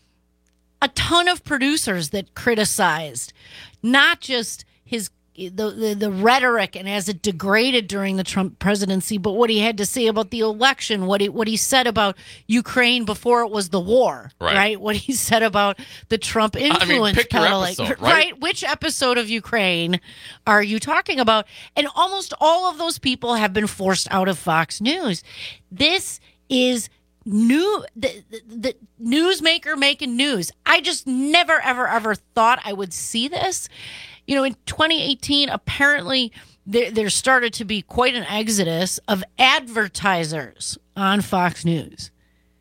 A ton of producers that criticized not just his the, the the rhetoric and as it degraded during the Trump presidency, but what he had to say about the election, what he what he said about Ukraine before it was the war, Right. right? What he said about the Trump influence pick your peddling, episode, right? Which episode of Ukraine are you talking about? And almost all of those people have been forced out of Fox News. This is new the, the, the newsmaker making news. I just never ever ever thought I would see this. You know, in twenty eighteen, apparently there, there started to be quite an exodus of advertisers on Fox News.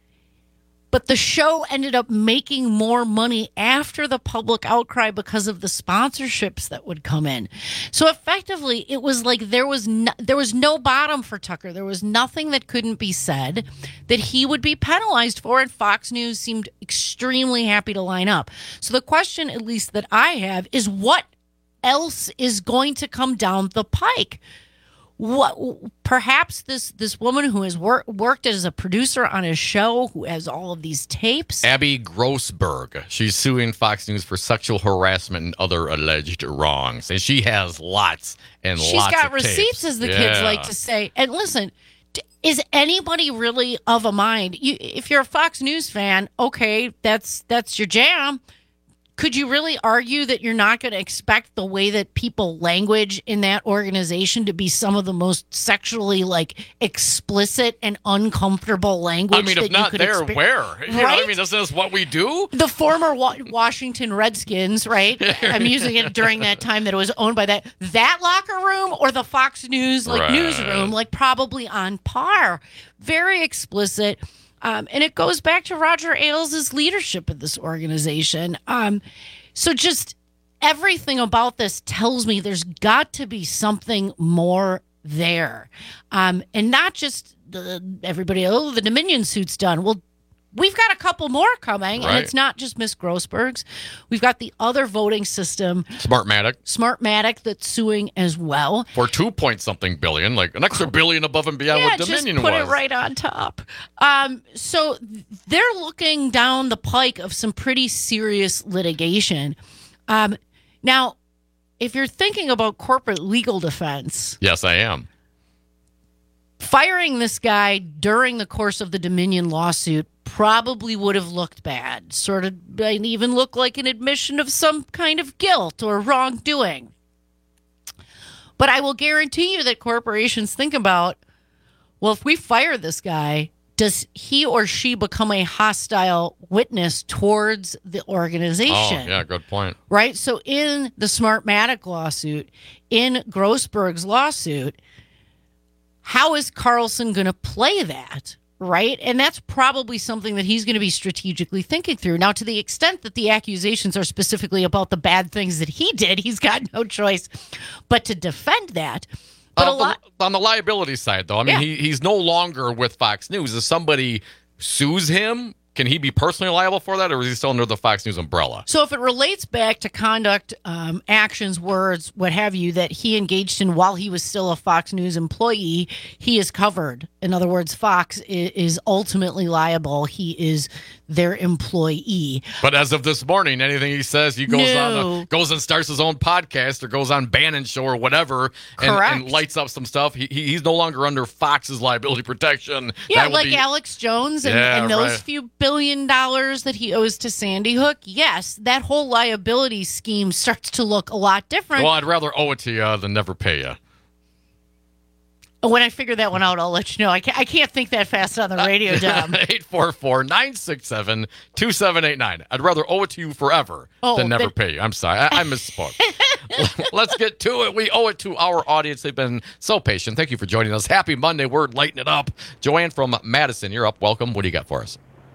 But the show ended up making more money after the public outcry because of the sponsorships that would come in. So effectively, it was like there was no, there was no bottom for Tucker. There was nothing that couldn't be said that he would be penalized for, and Fox News seemed extremely happy to line up. So the question, at least that I have, is what else is going to come down the pike? What perhaps this this woman who has wor- worked as a producer on his show, who has all of these tapes, Abby Grossberg. She's suing Fox News for sexual harassment and other alleged wrongs, and she has lots and she's lots got of receipts, tapes. as the Yeah. kids like to say. And listen, d- is anybody really of a mind? You, if you're a Fox News fan, okay, that's that's your jam. could you really argue that you're not going to expect the way that people language in that organization to be some of the most sexually like explicit and uncomfortable language? I mean, if that not you could there, exper- where? You know what Right? I mean, isn't this what we do? The former Wa- Washington Redskins, right? I'm using it during that time that it was owned by that that locker room or the Fox News like Right. newsroom, like probably on par. Very explicit. Um, and it goes back to Roger Ailes' leadership of this organization. Um, so just everything about this tells me there's got to be something more there. Um, and not just the, everybody, oh, the Dominion suit's done. Well, we've got a couple more coming, Right. and it's not just Miss Grossberg's. We've got the other voting system, Smartmatic. Smartmatic, that's suing as well. For two point something billion, like an extra billion above and beyond Yeah, what just Dominion put was. it right on top. Um, so they're looking down the pike of some pretty serious litigation. Um, now, if you're thinking about corporate legal defense, Yes, I am. firing this guy during the course of the Dominion lawsuit probably would have looked bad, sort of might even look like an admission of some kind of guilt or wrongdoing. But I will guarantee you that corporations think about, well, if we fire this guy, does he or she become a hostile witness towards the organization? Oh, yeah, good point. Right? So in the Smartmatic lawsuit, in Grossberg's lawsuit, how is Carlson going to play that? Right? And that's probably something that he's going to be strategically thinking through. Now, to the extent that the accusations are specifically about the bad things that he did, he's got no choice but to defend that. But Uh, a lot. on the liability side, though, I mean, Yeah. he, he's no longer with Fox News. If somebody sues him, can he be personally liable for that, or is he still under the Fox News umbrella? So if it relates back to conduct, um, actions, words, what have you, that he engaged in while he was still a Fox News employee, he is covered. In other words, Fox is, is ultimately liable. He is their employee. But as of this morning, anything he says, he goes on, No. a, goes and starts his own podcast or goes on Bannon Show or whatever, and, Correct. and lights up some stuff. He, he he's no longer under Fox's liability protection. Yeah, That will like be- Alex Jones and, Yeah, and those right. few billion dollars that he owes to Sandy Hook. Yes, that whole liability scheme starts to look a lot different. Well, I'd rather owe it to you than never pay you. When I figure that one out, I'll let you know. I can't, I can't think that fast on the radio, Dom. eight four four, nine six seven, two seven eight nine. I'd rather owe it to you forever Oh, than never then- pay you. I'm sorry. I, I misspoke. Let's get to it. We owe it to our audience. They've been so patient. Thank you for joining us. Happy Monday. We're lighting it up. Joanne from Madison, you're up. Welcome. What do you got for us?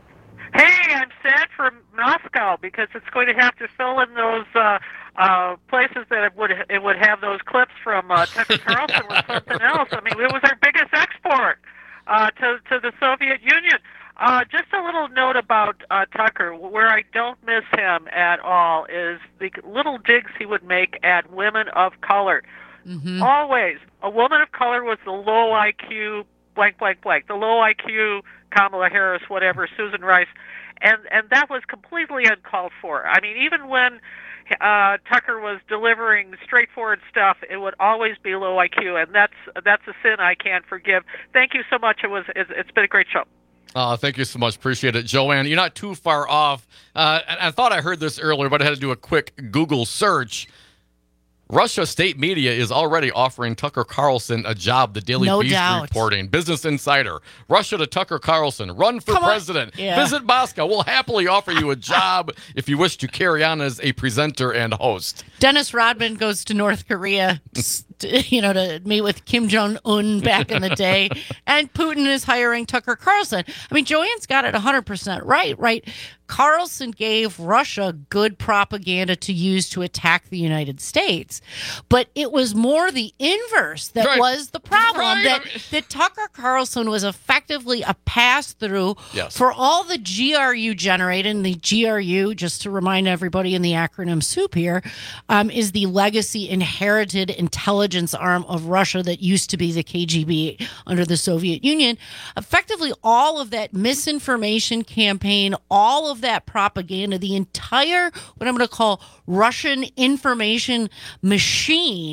Hey, I'm sad for Moscow because it's going to have to fill in those uh, uh, places that it would it would have those clips from uh, Tucker Carlson or something else. I mean, it was our biggest export uh, to to the Soviet Union. Uh, just a little note about uh, Tucker, where I don't miss him at all, is the little digs he would make at women of color. Mm-hmm. Always, a woman of color was the low I Q blank blank blank, the low I Q Kamala Harris, whatever, Susan Rice, and and that was completely uncalled for. I mean, even when uh, Tucker was delivering straightforward stuff, it would always be low I Q, and that's that's a sin I can't forgive. Thank you so much. It was it's, it's been a great show. Oh, thank you so much. Appreciate it. Joanne, you're not too far off. Uh, and I thought I heard this earlier, but I had to do a quick Google search. Russia state media is already offering Tucker Carlson a job, the Daily No Beast doubt. reporting. Business Insider. Russia to Tucker Carlson. Run for Come on. president. Yeah. Visit Moscow. We'll happily offer you a job if you wish to carry on as a presenter and host. Dennis Rodman goes to North Korea, to, you know, to meet with Kim Jong-un back in the day, and Putin is hiring Tucker Carlson. I mean, Joanne's got it one hundred percent right, right? Carlson gave Russia good propaganda to use to attack the United States, but it was more the inverse that Right. was the problem, Right. that, I mean- that Tucker Carlson was effectively a pass-through Yes. for all the G R U generated. And the G R U, just to remind everybody in the acronym soup here, um, is the legacy inherited intelligence arm of Russia that used to be the K G B under the Soviet Union. Effectively, all of that misinformation campaign, all of that propaganda, the entire, what I'm going to call Russian information machine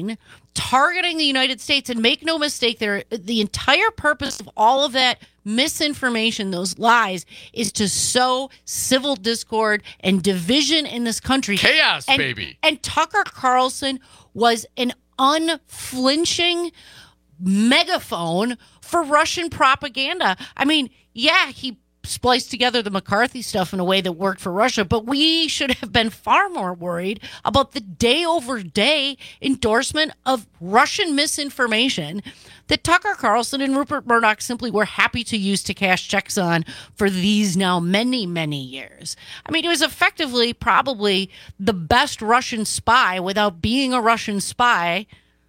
targeting the United States. And make no mistake, there, the entire purpose of all of that misinformation, those lies, is to sow civil discord and division in this country. Chaos, and, baby. And Tucker Carlson was an unflinching megaphone for Russian propaganda. I mean, yeah, he spliced together the McCarthy stuff in a way that worked for Russia, but we should have been far more worried about the day over day endorsement of Russian misinformation that Tucker Carlson and Rupert Murdoch simply were happy to use to cash checks on for these now many, many years. I mean, it was effectively probably the best Russian spy without being a Russian spy.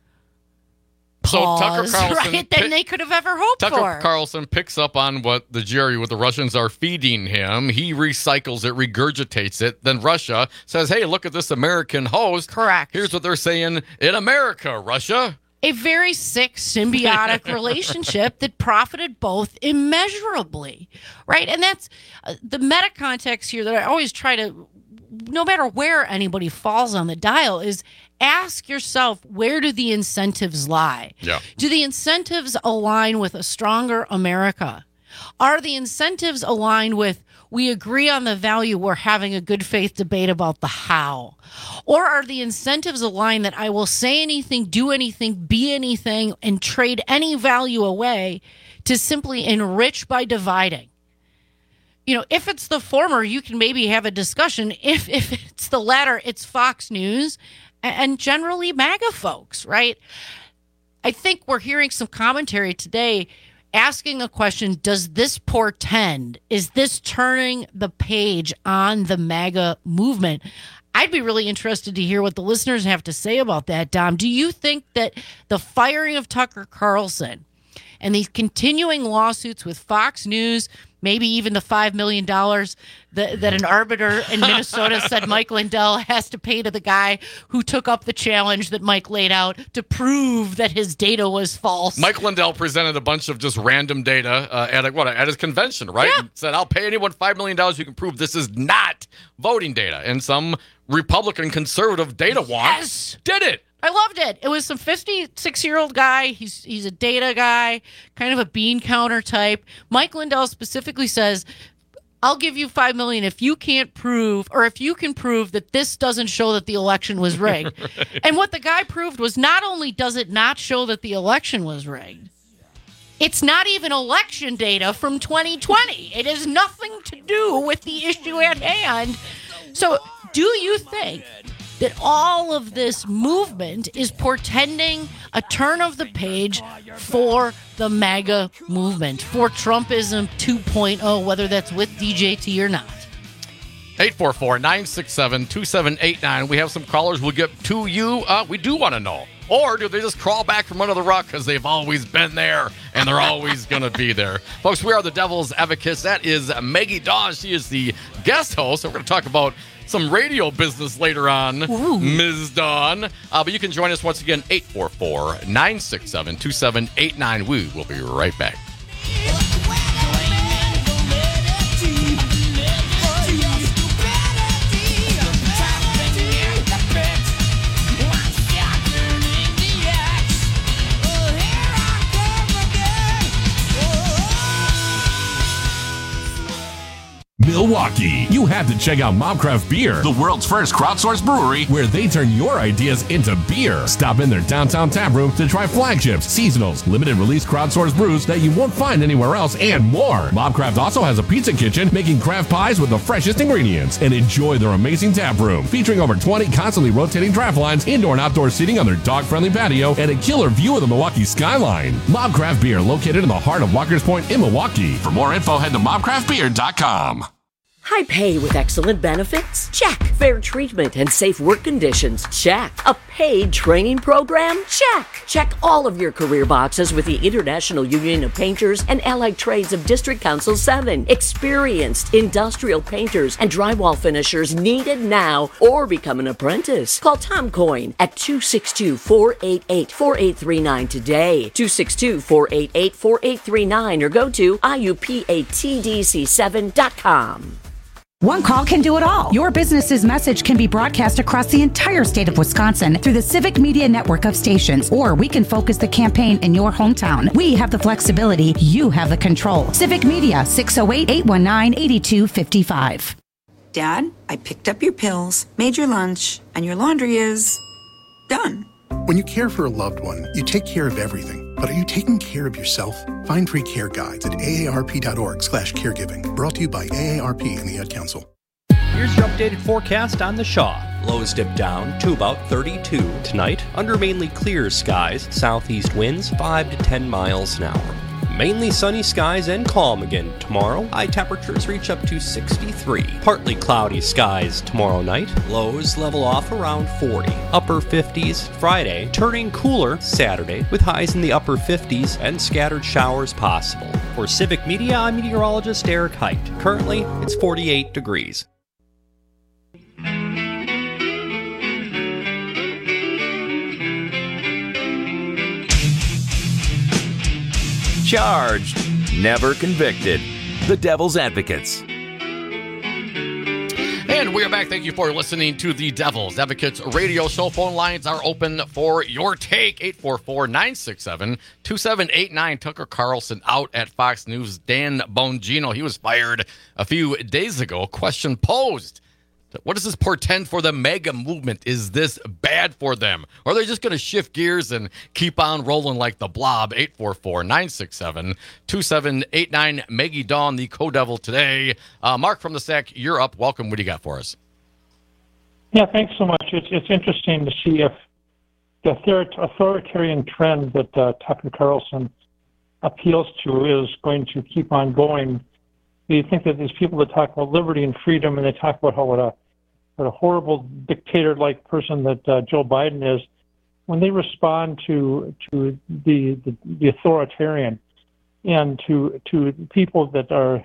So Pause, Tucker Carlson, right, than they could have ever hoped Tucker for. Carlson picks up on what the Jerry, what the Russians are feeding him. He recycles it, regurgitates it. Then Russia says, "Hey, look at this American host." Correct. Here's what they're saying in America, Russia. A very sick symbiotic relationship that profited both immeasurably, right? And that's uh, the meta context here that I always try to, no matter where anybody falls on the dial, is ask yourself, where do the incentives lie? Yeah. Do the incentives align with a stronger America? Are the incentives aligned with, we agree on the value, we're having a good faith debate about the how? Or are the incentives aligned that I will say anything, do anything, be anything, and trade any value away to simply enrich by dividing? You know, if it's the former, you can maybe have a discussion. If if it's the latter, it's Fox News and generally MAGA folks, right? I think we're hearing some commentary today asking the question, does this portend, is this turning the page on the MAGA movement? I'd be really interested to hear what the listeners have to say about that, Dom. Do you think that the firing of Tucker Carlson and these continuing lawsuits with Fox News, maybe even the five million dollars that, that an arbiter in Minnesota said Mike Lindell has to pay to the guy who took up the challenge that Mike laid out to prove that his data was false? Mike Lindell presented a bunch of just random data uh, at, a, what, at his convention, right? Yeah. And said, I'll pay anyone five million dollars who can prove this is not voting data. And some Republican conservative data wonk Yes. did it. I loved it. It was some fifty-six-year-old guy. He's he's a data guy, kind of a bean counter type. Mike Lindell specifically says, I'll give you five million dollars if you can't prove, or if you can prove that this doesn't show that the election was rigged. Right. And what the guy proved was not only does it not show that the election was rigged, it's not even election data from twenty twenty. It has nothing to do with the issue at hand. So do you think that all of this movement is portending a turn of the page for the MAGA movement, for Trumpism two point oh, whether that's with D J T or not? eight four four, nine six seven, two seven eight nine. We have some callers we'll get to you. Uh, we do want to know. Or do they just crawl back from under the rock because they've always been there and they're always going to be there? Folks, we are the Devil's Advocates. That is Maggie Dawn. She is the guest host. And we're going to talk about some radio business later on, Ooh. Miz Dawn. Uh, but you can join us once again, eight four four, nine six seven, two seven eight nine. We will be right back. Milwaukee. You have to check out Mobcraft Beer, the world's first crowdsourced brewery where they turn your ideas into beer. Stop in their downtown tap room to try flagships, seasonals, limited release crowdsourced brews that you won't find anywhere else, and more. Mobcraft also has a pizza kitchen making craft pies with the freshest ingredients. And enjoy their amazing tap room featuring over twenty constantly rotating draft lines, indoor and outdoor seating on their dog-friendly patio, and a killer view of the Milwaukee skyline. Mobcraft Beer, located in the heart of Walker's Point in Milwaukee. For more info, head to mobcraft beer dot com. High pay with excellent benefits? Check. Fair treatment and safe work conditions? Check. A paid training program? Check. Check all of your career boxes with the International Union of Painters and Allied Trades of District Council seven. Experienced industrial painters and drywall finishers needed now, or become an apprentice. Call Tom Coyne at two six two, four eight eight, four eight three nine today. two six two, four eight eight, four eight three nine or go to I U P A T D C seven dot com. One call can do it all. Your business's message can be broadcast across the entire state of Wisconsin through the Civic Media network of stations, or we can focus the campaign in your hometown. We have the flexibility. You have the control. Civic Media, six oh eight, eight one nine, eight two five five. Dad, I picked up your pills, made your lunch, and your laundry is done. When you care for a loved one, you take care of everything. But are you taking care of yourself? Find free care guides at A A R P dot org slash caregiving. Brought to you by A A R P and the Ad Council. Here's your updated forecast on the Shaw. Lows dip down to about thirty-two tonight. Under mainly clear skies, southeast winds five to ten miles an hour. Mainly sunny skies and calm again tomorrow. High temperatures reach up to sixty-three. Partly cloudy skies tomorrow night. Lows level off around forty. Upper fifties Friday, turning cooler Saturday with highs in the upper fifties and scattered showers possible. For Civic Media, I'm meteorologist Eric Height. Currently, it's forty-eight degrees. Charged, never convicted. The Devil's Advocates. And we are back. Thank you for listening to the Devil's Advocates radio show. Phone lines are open for your take. eight four four, nine six seven, two seven eight nine. Tucker Carlson out at Fox News. Dan Bongino, he was fired a few days ago. Question posed. What does this portend for the MAGA movement? Is this bad for them? Or are they just going to shift gears and keep on rolling like the blob? eight four four, nine six seven, two seven eight nine. Maggie Dawn, the co-devil today. Uh, Mark from the S A C, you're up. Welcome. What do you got for us? Yeah, thanks so much. It's, it's interesting to see if the authoritarian trend that uh, Tucker Carlson appeals to is going to keep on going. You think that these people that talk about liberty and freedom, and they talk about how what a what a horrible dictator-like person that uh, Joe Biden is, when they respond to to the, the the authoritarian and to to people that are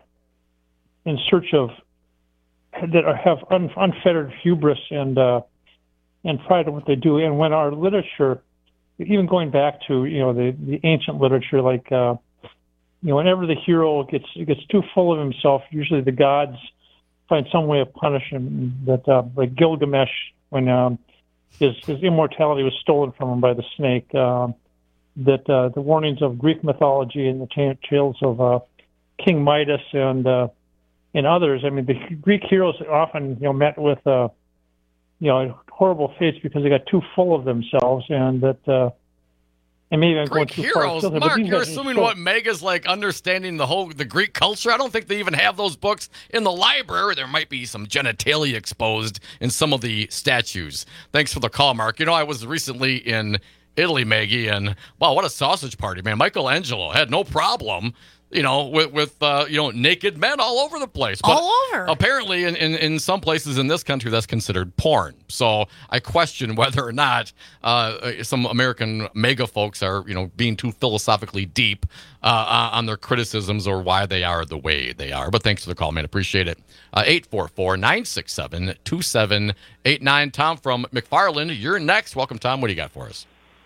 in search of that are, have un, unfettered hubris and uh, and pride in what they do, and when our literature, even going back to you know the, the ancient literature, like uh, you know whenever the hero gets gets too full of himself, usually the gods find some way of punishing him. That uh, like Gilgamesh, when um, his his immortality was stolen from him by the snake. Uh, that uh, the warnings of Greek mythology and the t- tales of uh, King Midas and uh, and others. I mean, the Greek heroes often you know met with uh, you know horrible fates because they got too full of themselves, and that. Uh, And maybe I'm Greek going too heroes, far. Mark, you're assuming so, what Mega's like understanding the whole the Greek culture. I don't think they even have those books in the library. There might be some genitalia exposed in some of the statues. Thanks for the call, Mark. You know, I was recently in Italy, Maggie, and wow, what a sausage party, man! Michelangelo had no problem. You know, with, with uh, you know, naked men all over the place. But all over. Apparently, in, in, in some places in this country, that's considered porn. So I question whether or not uh, some American mega folks are, you know, being too philosophically deep uh, on their criticisms or why they are the way they are. But thanks for the call, man. Appreciate it. Uh, eight four four, nine six seven, two seven eight nine. Tom from McFarland, you're next. Welcome, Tom. What do you got for us?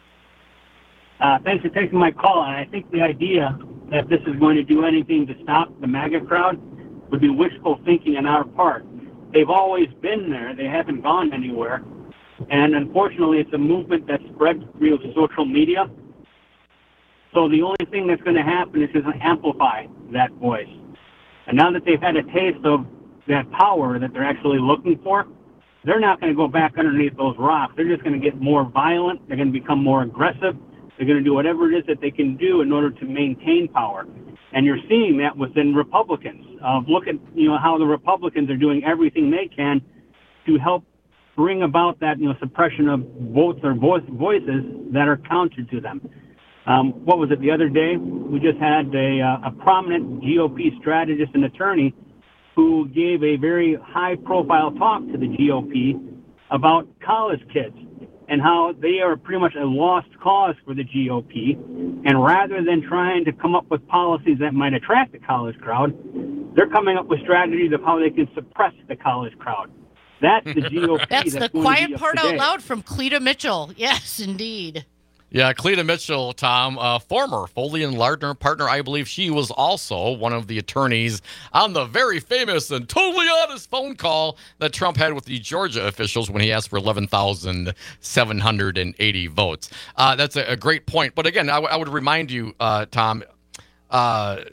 Uh, thanks for taking my call. And I think the idea that this is going to do anything to stop the MAGA crowd would be wishful thinking on our part. They've always been there. They haven't gone anywhere. And unfortunately, it's a movement that spread through social media. So the only thing that's going to happen is just amplify that voice. And now that they've had a taste of that power that they're actually looking for, they're not going to go back underneath those rocks. They're just going to get more violent. They're going to become more aggressive. They're going to do whatever it is that they can do in order to maintain power. And you're seeing that within Republicans. Uh, look at you know how the Republicans are doing everything they can to help bring about that you know suppression of votes or voice, voices that are counter to them. Um, what was it the other day? We just had a, uh, a prominent G O P strategist and attorney who gave a very high-profile talk to the G O P about college kids and how they are pretty much a lost cause for the G O P. And rather than trying to come up with policies that might attract the college crowd, they're coming up with strategies of how they can suppress the college crowd. That's the G O P. That's, that's the quiet part today. out loud from Cleta Mitchell. Yes, indeed. Yeah, Cleta Mitchell, Tom, uh, former Foley and Lardner partner, I believe she was also one of the attorneys on the very famous and totally honest phone call that Trump had with the Georgia officials when he asked for eleven thousand seven hundred eighty votes. Uh, that's a, a great point. But again, I, w- I would remind you, uh, Tom, uh,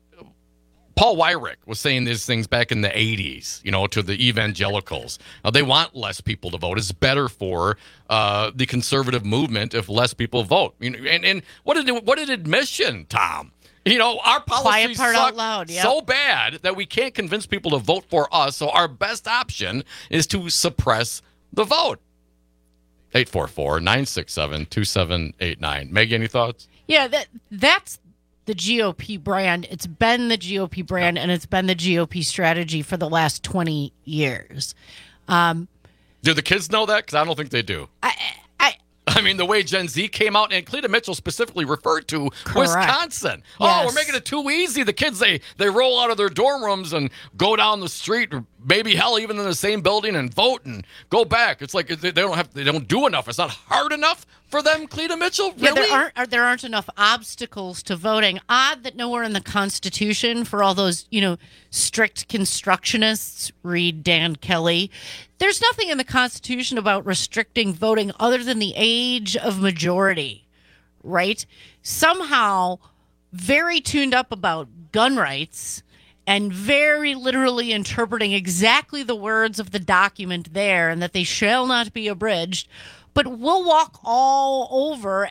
Paul Weyrich was saying these things back in the eighties, you know, to the evangelicals. Uh, they want less people to vote. It's better for uh, the conservative movement if less people vote. You know, and, and what did what did admission, Tom? You know, our policies part suck out loud, yep. so bad that we can't convince people to vote for us. So our best option is to suppress the vote. eight four four, nine six seven, two seven eight nine. Maggie, any thoughts? Yeah, that that's the G O P brand. It's been the G O P brand, and it's been the G O P strategy for the last twenty years. Um, do the kids know that? Because I don't think they do. I, I, I mean, the way Gen Z came out, and Cleta Mitchell specifically referred to Correct. Wisconsin. Yes. Oh, we're making it too easy. The kids, they, they roll out of their dorm rooms and go down the street, or maybe hell, even in the same building, and vote and go back. It's like they don't have, they don't do enough. It's not hard enough for them, Cleta Mitchell? Really? Yeah, there aren't there aren't enough obstacles to voting. Odd that nowhere in the Constitution, for all those, you know, strict constructionists, read Dan Kelly, there's nothing in the Constitution about restricting voting other than the age of majority, right? Somehow very tuned up about gun rights and very literally interpreting exactly the words of the document there, and that they shall not be abridged. But we'll walk all over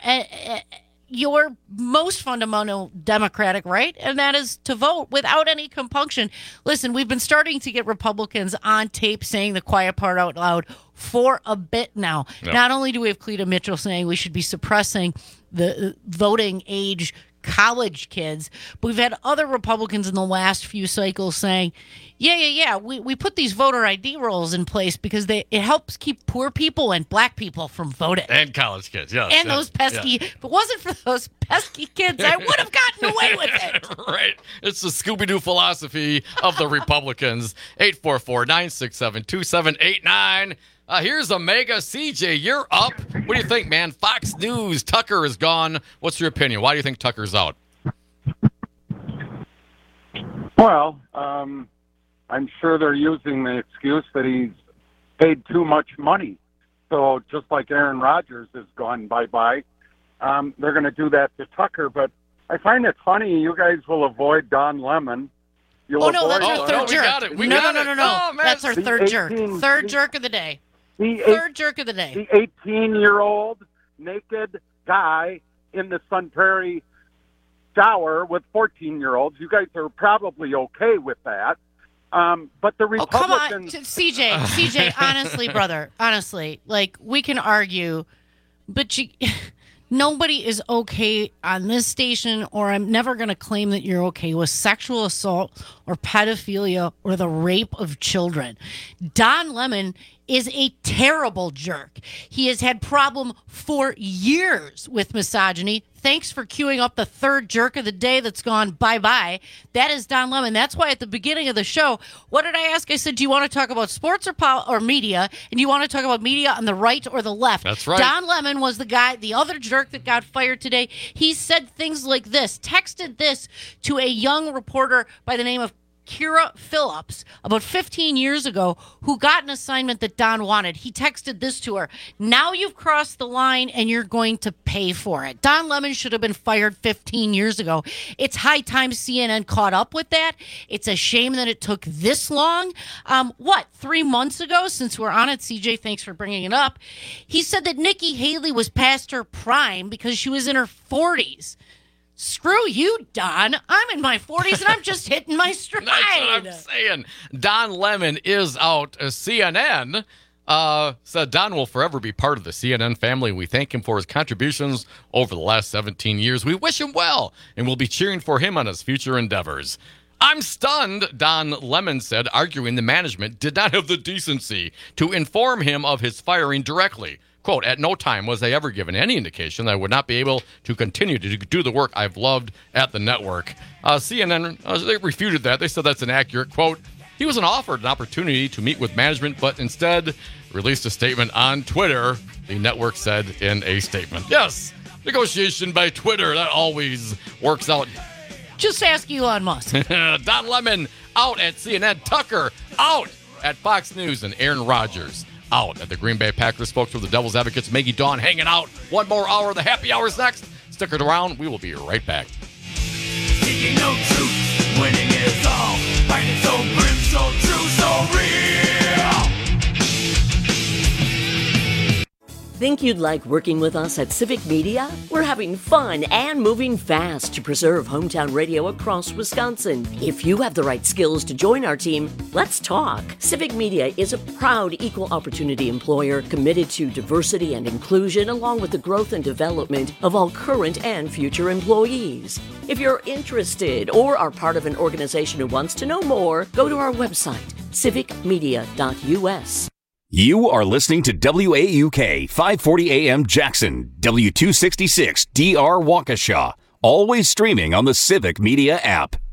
your most fundamental democratic right, and that is to vote without any compunction. Listen, we've been starting to get Republicans on tape saying the quiet part out loud for a bit now. Yep. Not only do we have Cleta Mitchell saying we should be suppressing the voting age college kids, but we've had other Republicans in the last few cycles saying, yeah, yeah, yeah, we, we put these voter I D rules in place because they it helps keep poor people and black people from voting. And college kids, yes. And yes, those pesky, yeah. if it wasn't for those pesky kids, I would have gotten away with it. Right. It's the Scooby-Doo philosophy of the Republicans. eight four four, nine six seven, two seven eight nine. Uh, here's a mega C J. You're up. What do you think, man? Fox News, Tucker is gone. What's your opinion? Why do you think Tucker's out? Well, um, I'm sure they're using the excuse that he's paid too much money. So just like Aaron Rodgers has gone bye-bye, um, they're going to do that to Tucker. But I find it funny, you guys will avoid Don Lemon. You'll oh, no, that's avoid, our third uh, jerk. We got it. We no, got no, no, no, no. Oh, man. That's our The third jerk. eighteen Third the, jerk of the day. The Third eight, jerk of the day. The eighteen-year-old naked guy in the Sun Prairie shower with fourteen-year-olds. You guys are probably okay with that. Um, but the Republicans... Oh, come on, C J, C J, honestly, brother, honestly, like, we can argue, but you, nobody is okay on this station, or I'm never going to claim that you're okay with sexual assault or pedophilia or the rape of children. Don Lemon is a terrible jerk. He has had problem for years with misogyny. Thanks for queuing up the third jerk of the day that's gone bye-bye. That is Don Lemon. That's why at the beginning of the show, what did I ask? I said, do you want to talk about sports or pol- or media? And do you want to talk about media on the right or the left? That's right. Don Lemon was the guy, the other jerk that got fired today. He said things like this, texted this to a young reporter by the name of Kira Phillips about fifteen years ago, who got an assignment that Don wanted. He texted this to her. Now you've crossed the line and you're going to pay for it. Don Lemon should have been fired fifteen years ago. It's high time C N N caught up with that. It's a shame that it took this long. Um, what, three months ago, since we're on it, C J, thanks for bringing it up, he said that Nikki Haley was past her prime because she was in her forties. Screw you, Don. I'm in my forties and I'm just hitting my stride. That's what I'm saying. Don Lemon is out. Uh, C N N uh, said Don will forever be part of the C N N family. We thank him for his contributions over the last seventeen years. We wish him well, and we'll be cheering for him on his future endeavors. I'm stunned, Don Lemon said, arguing the management did not have the decency to inform him of his firing directly. Quote, at no time was I ever given any indication that I would not be able to continue to do the work I've loved at the network. Uh, C N N, uh, they refuted that. They said that's inaccurate. Quote, he wasn't offered an opportunity to meet with management, but instead released a statement on Twitter, the network said in a statement. Yes, Negotiation by Twitter. That always works out. Just ask Elon Musk. Don Lemon out at C N N. Tucker out at Fox News. And Aaron Rodgers out at the Green Bay Packers. Folks for the Devil's Advocates, Maggie Dawn hanging out. One more hour. The happy hour's next. Stick it around. We will be right back. Seeking no truth, winning is all. Fighting so grim, so true, so real. Think you'd like working with us at Civic Media? We're having fun and moving fast to preserve hometown radio across Wisconsin. If you have the right skills to join our team, let's talk. Civic Media is a proud equal opportunity employer committed to diversity and inclusion along with the growth and development of all current and future employees. If you're interested or are part of an organization who wants to know more, go to our website, civic media dot u s. You are listening to W A U K five forty A M Jackson, W two sixty-six D R Waukesha, always streaming on the Civic Media app.